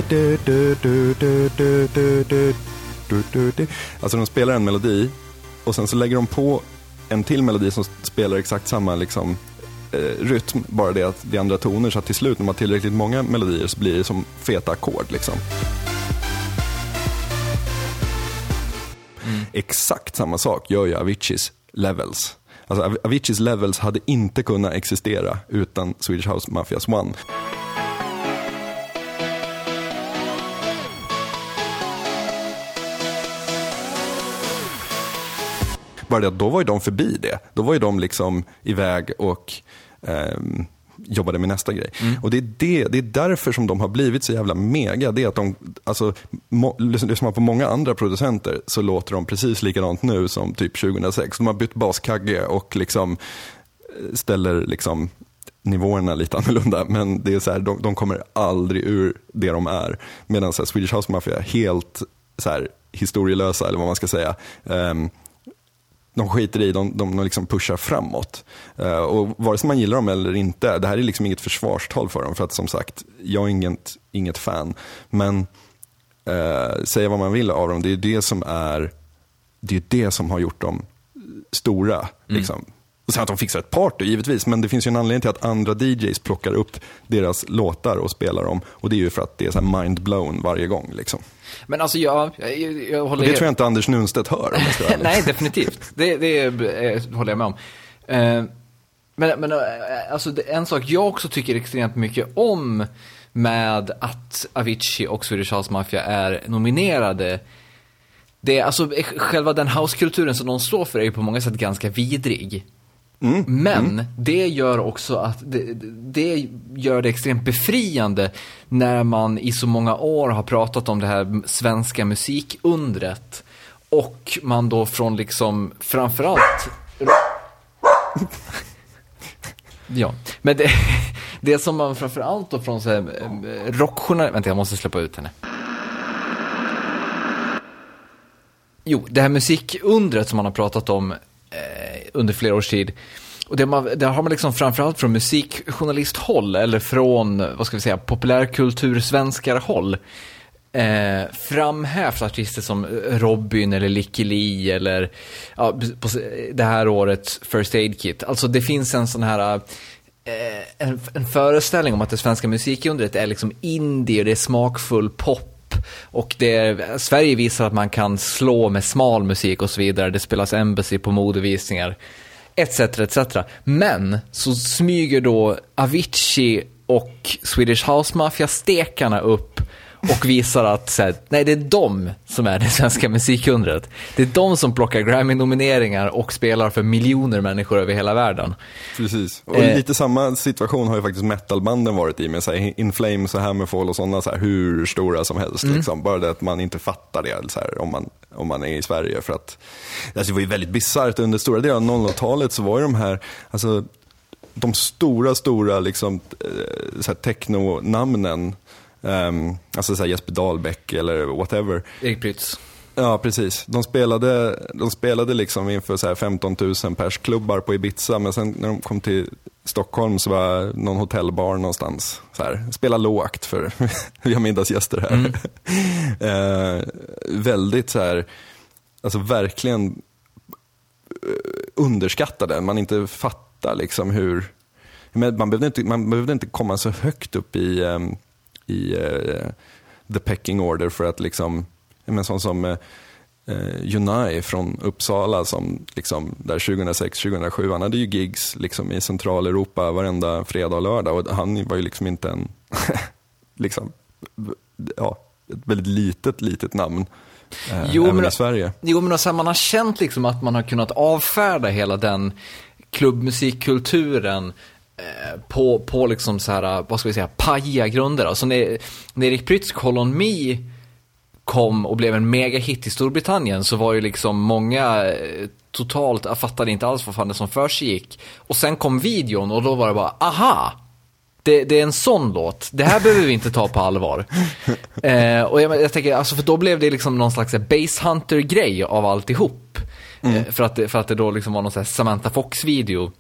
S3: alltså de spelar en melodi och sen så lägger de på en till melodi som spelar exakt samma liksom rytm, bara det att det är andra toner, så att till slut när man har tillräckligt många melodier så blir det som feta ackord liksom. Mm. Exakt samma sak gör ju Aviciis Levels. Alltså Aviciis Levels hade inte kunnat existera utan Swedish House Mafias One. Bara det att då var ju de förbi det. Då var ju de liksom iväg och eh, jobbade med nästa grej. Mm. Och det är, det, det är därför som de har blivit så jävla mega. Det är att de, alltså, må, lyssnar man på många andra producenter så låter de precis likadant nu som typ tjugohundrasex. De har bytt baskagge och liksom ställer liksom nivåerna lite annorlunda. Men det är så här, de, de kommer aldrig ur det de är. Medan så här, Swedish House Mafia är helt så här, historielösa, eller vad man ska säga. Um, De skiter i, de, de, de liksom pushar framåt. Uh, och vare sig man gillar dem eller inte, det här är liksom inget försvarstal för dem. För att som sagt, jag är inget, inget fan. Men uh, säga vad man vill av dem, det är det som är det är det som har gjort dem stora. Mm. Liksom. Och sen att de fixar ett party, givetvis. Men det finns ju en anledning till att andra D Js plockar upp deras låtar och spelar dem. Och det är ju för att det är så här mind-blown varje gång. Liksom.
S1: Men alltså jag, jag, jag håller...
S3: Och det tror jag inte Anders Nunstedt hör. Om jag ska
S1: Nej, definitivt. Det, det, det håller jag med om. Uh, men men uh, alltså, det, en sak jag också tycker extremt mycket om med att Avicii och Swedish House Mafia är nominerade, det är alltså själva den housekulturen som de står för är ju på många sätt ganska vidrig. Mm. Men mm. det gör också att det, det gör det extremt befriande när man i så många år har pratat om det här svenska musikundret och man då från liksom framförallt ja, men det, det som man framförallt då från så här rockjournal... Vänta, jag måste släppa ut henne. Jo, det här musikundret som man har pratat om under flera års tid. Och det, man, det har man liksom framförallt från musikjournalisthåll eller från, vad ska vi säga, populärkultursvenskarhåll eh, framhävt artister som Robin eller Licky Lee eller ja, på det här årets First Aid Kit. Alltså det finns en sån här eh, en, en föreställning om att det svenska musikundret är liksom indie och det är smakfull pop. Och det, Sverige visar att man kan slå med smal musik och så vidare. Det spelas Embassy på modevisningar etc, et cetera. Men så smyger då Avicii och Swedish House Mafia-stekarna upp och visar att så här, nej, det är de som är det svenska musikundret. Det är de som plockar Grammy-nomineringar och spelar för miljoner människor över hela världen. Precis.
S3: Och eh, lite samma situation har ju faktiskt metalbanden varit i med så här, In Flames och Hammerfall och sådana så här, hur stora som helst. Mm. Liksom. Bara det att man inte fattar det så här, om, man, om man är i Sverige. För att, alltså, det var ju väldigt bizarrt. Under stora delar av nolltalet så var ju de här... Alltså, de stora, stora liksom, så här, techno-namnen. Um, alltså så här Jesper Dahlbäck eller whatever.
S1: Erik Prytz.
S3: Ja, precis. De spelade, de spelade liksom inför så här femton tusen pers klubbar på Ibiza. Men sen när de kom till Stockholm så var någon hotellbar någonstans. Så här, spela lågt för vi har middagsgäster här. Mm. uh, väldigt så här, alltså verkligen underskattade. Man inte fattar liksom hur... Men man behövde inte, man behövde inte komma så högt upp i... Um, i uh, the pecking order för att liksom, men sån som uh, Unai från Uppsala som liksom där tjugohundrasex tjugohundrasju, han hade ju gigs liksom i Centraleuropa varenda fredag och lördag och han var ju liksom inte en liksom, ja, ett väldigt litet, litet namn uh, jo, även men, i Sverige.
S1: Jo, men alltså, man har känt liksom att man har kunnat avfärda hela den klubbmusikkulturen på, på liksom så här, vad ska vi säga, paja grunder. Alltså när, när Erik Prytz Call on Me kom och blev en mega hit i Storbritannien, så var ju liksom många eh, totalt, jag fattade inte alls vad fan det som för sig gick. Och sen kom videon och då var det bara, aha, det, det är en sån låt, det här behöver vi inte ta på allvar. eh, och jag, jag tänker, alltså för då blev det liksom någon slags Bass Hunter-grej av alltihop. Mm. Eh, för, att det, för att det då liksom var någon sån här Samantha Fox-video.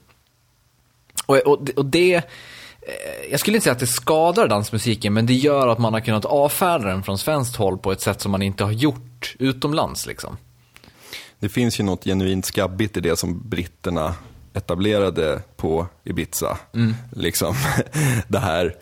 S1: Och, och, och det, jag skulle inte säga att det skadar dansmusiken, men det gör att man har kunnat avfärda den från svenskt håll på ett sätt som man inte har gjort utomlands liksom.
S3: Det finns ju något genuint skabbigt i det som britterna etablerade på Ibiza. Mm. Liksom det här,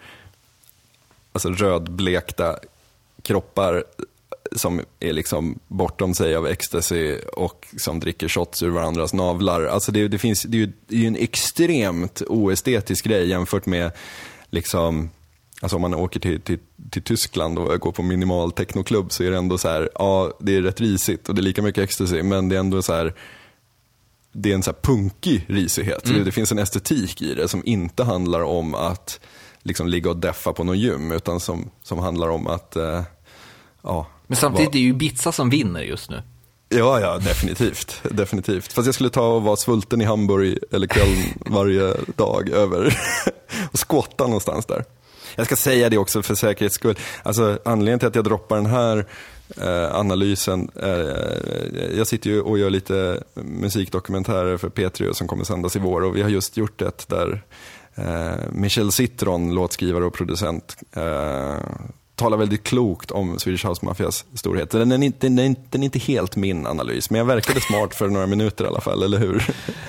S3: alltså rödblekta kroppar som är liksom bortom sig av ecstasy och som dricker shots ur varandras navlar. Alltså det, det finns, det är ju, det är ju en extremt oestetisk grej jämfört med liksom, alltså om man åker till, till, till Tyskland och går på minimal technoklubb, så är det ändå så här, ja, det är rätt risigt och det är lika mycket ecstasy, men det är ändå så här, det är en så här punkig risighet. Mm. Det, det finns en estetik i det som inte handlar om att liksom ligga och deffa på någon gym, utan som, som handlar om att eh, ja.
S1: Men samtidigt var... är det ju Ibiza som vinner just nu.
S3: Ja, ja, definitivt. Definitivt. Fast jag skulle ta och vara svulten i Hamburg eller Köln varje dag över och skåta någonstans där. Jag ska säga det också för säkerhets skull. Alltså, anledningen till att jag droppar den här eh, analysen, eh, jag sitter ju och gör lite musikdokumentärer för P tre som kommer sändas i vår, och vi har just gjort ett där eh, Michel Citron, låtskrivare och producent, eh, talar väldigt klokt om Swedish House Mafias storhet. Den är, inte, den, är inte, den är inte helt min analys, men jag verkade smart för några minuter i alla fall, eller hur?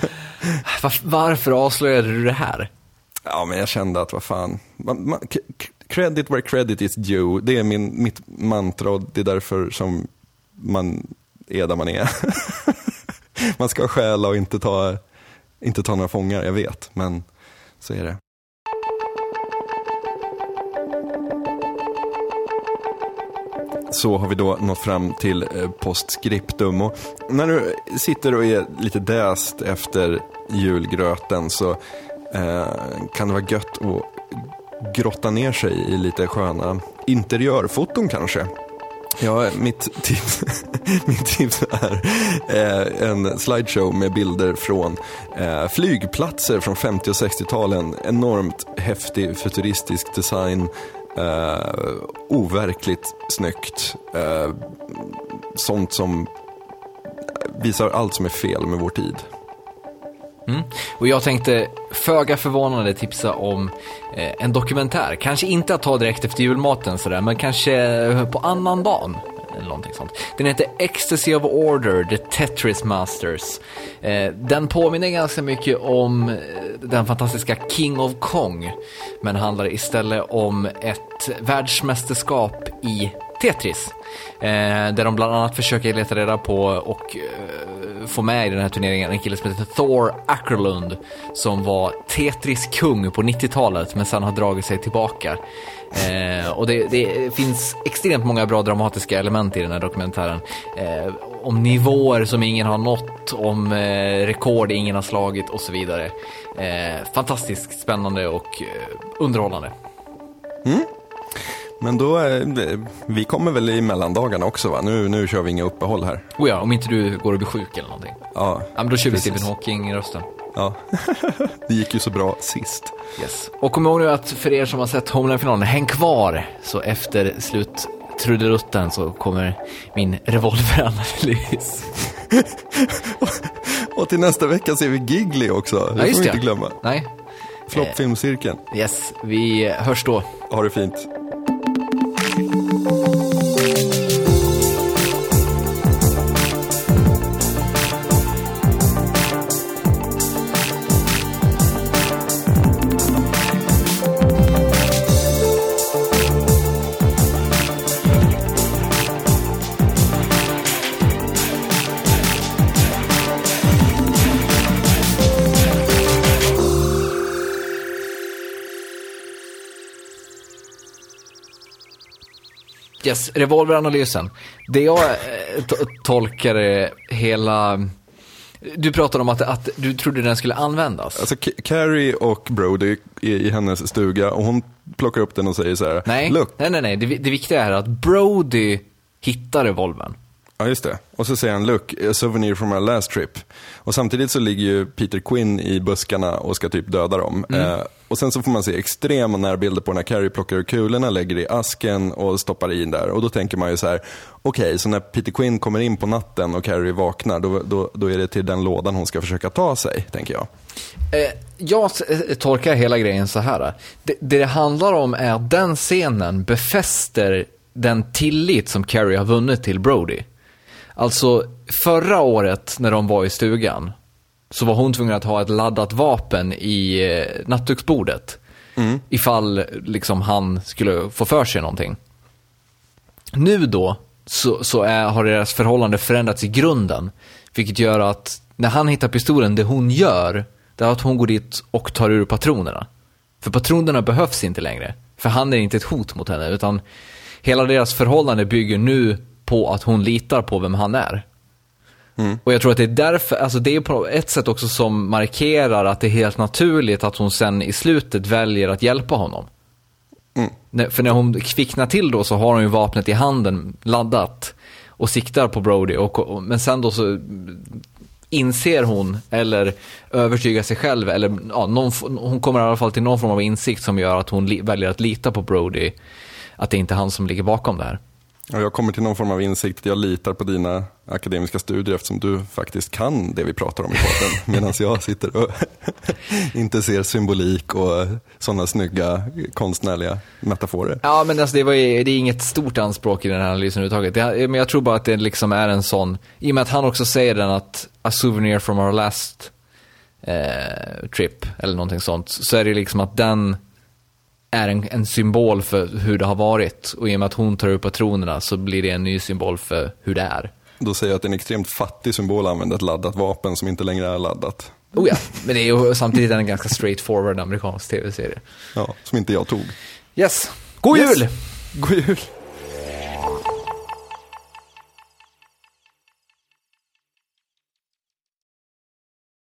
S1: Var, varför avslöjade du det här?
S3: Ja, men jag kände att vad fan, man, man, credit where credit is due. Det är min, mitt mantra, och det är därför som man är där man är. Man ska stjäla och inte ta, inte ta några fångar, jag vet, men så är det. Så har vi då nått fram till postscriptum, och när du sitter och är lite däst efter julgröten, så eh, kan det vara gött att grotta ner sig i lite sköna interiörfoton kanske. Ja, mitt tips, mitt tips är eh, en slideshow med bilder från eh, flygplatser från femtio- och sextio-talen. Enormt häftig futuristisk design. Uh, overkligt snyggt, uh, sånt som visar allt som är fel med vår tid.
S1: Mm. Och jag tänkte föga förvånande tipsa om eh, en dokumentär, kanske inte att ta direkt efter julmaten sådär, men kanske på annan dagen eller någonting sånt. Den heter Ecstasy of Order, The Tetris Masters. Eh, den påminner ganska mycket om eh, den fantastiska King of Kong, men handlar istället om ett världsmästerskap i Tetris. Eh, där de bland annat försöker leta reda på och eh, få med i den här turneringen en kille som heter Thor Ackerlund, som var Tetris-kung på nittiotalet men sen har dragit sig tillbaka. Eh, och det, det finns extremt många bra dramatiska element i den här dokumentären. Eh, om nivåer som ingen har nått, om eh, rekord ingen har slagit och så vidare. Eh, fantastiskt spännande och eh, underhållande.
S3: Mm. Men då, eh, vi kommer väl i mellandagarna också, va? Nu, nu kör vi inga uppehåll här.
S1: Oh ja, om inte du går och blir sjuk eller någonting.
S3: Ja,
S1: ja men då kör vi
S3: precis.
S1: Stephen Hawking-rösten.
S3: Ja, det gick ju så bra sist.
S1: Yes. Och kom ihåg nu att för er som har sett Homeland-finalen, häng kvar. Så efter slut trudelutten så kommer min revolveranalys.
S3: Och till nästa vecka ser vi Giggly också. Det
S1: ja,
S3: får vi inte glömma.
S1: Nej.
S3: Floppfilmscirkeln.
S1: Yes, vi hörs då.
S3: Ha det fint.
S1: Yes, revolveranalysen. Det jag eh, to- tolkar hela... Du pratade om att, att du trodde den skulle användas.
S3: Alltså K- Carrie och Brody är i hennes stuga och hon plockar upp den och säger så här:
S1: Nej,
S3: Look.
S1: nej, nej, nej. Det, det viktiga är att Brody hittar revolvern.
S3: Ja, just det. Och så säger han, look, a souvenir from our last trip. Och samtidigt så ligger ju Peter Quinn i buskarna och ska typ döda dem. Mm. Eh, och sen så får man se extrema närbilder på när Carrie plockar ur kulorna, lägger i asken och stoppar in där. Och då tänker man ju så här, okej, okay, så när Peter Quinn kommer in på natten och Carrie vaknar, då, då, då är det till den lådan hon ska försöka ta sig, tänker jag.
S1: Eh, jag tolkar hela grejen så här. Det, det det handlar om är att den scenen befäster den tillit som Carrie har vunnit till Brody. Alltså förra året när de var i stugan så var hon tvungen att ha ett laddat vapen i eh, nattduksbordet mm. ifall liksom han skulle få för sig någonting. Nu då så, så är, har deras förhållande förändrats i grunden, vilket gör att när han hittar pistolen, det hon gör, det är att hon går dit och tar ur patronerna. För patronerna behövs inte längre, för han är inte ett hot mot henne, utan hela deras förhållande bygger nu på att hon litar på vem han är. Mm. Och jag tror att det är därför, alltså det är på ett sätt också som markerar att det är helt naturligt att hon sen i slutet väljer att hjälpa honom. Mm. För när hon kvicknar till då så har hon ju vapnet i handen laddat och siktar på Brody. Och, och, men sen då så inser hon eller övertygar sig själv eller ja, någon, hon kommer i alla fall till någon form av insikt som gör att hon li, väljer att lita på Brody, att det är inte han som ligger bakom det här.
S3: Ja, jag kommer till någon form av insikt att jag litar på dina akademiska studier eftersom du faktiskt kan det vi pratar om i podden, medan jag sitter och inte ser symbolik och sådana snygga konstnärliga metaforer.
S1: Ja, men alltså det, var, det är inget stort anspråk i den här analysen överhuvudtaget. Det, men jag tror bara att det liksom är en sån, i och med att han också säger den att a souvenir from our last eh, trip eller någonting sånt, så är det liksom att den är en, en symbol för hur det har varit. Och i och med att hon tar upp patronerna så blir det en ny symbol för hur det är.
S3: Då säger jag att det är en extremt fattig symbol att använda ett laddat vapen som inte längre är laddat.
S1: Oh ja, men det är ju samtidigt en ganska straightforward amerikansk tv-serie.
S3: Ja, som inte jag tog.
S1: Yes, god jul!
S3: Yes. God jul!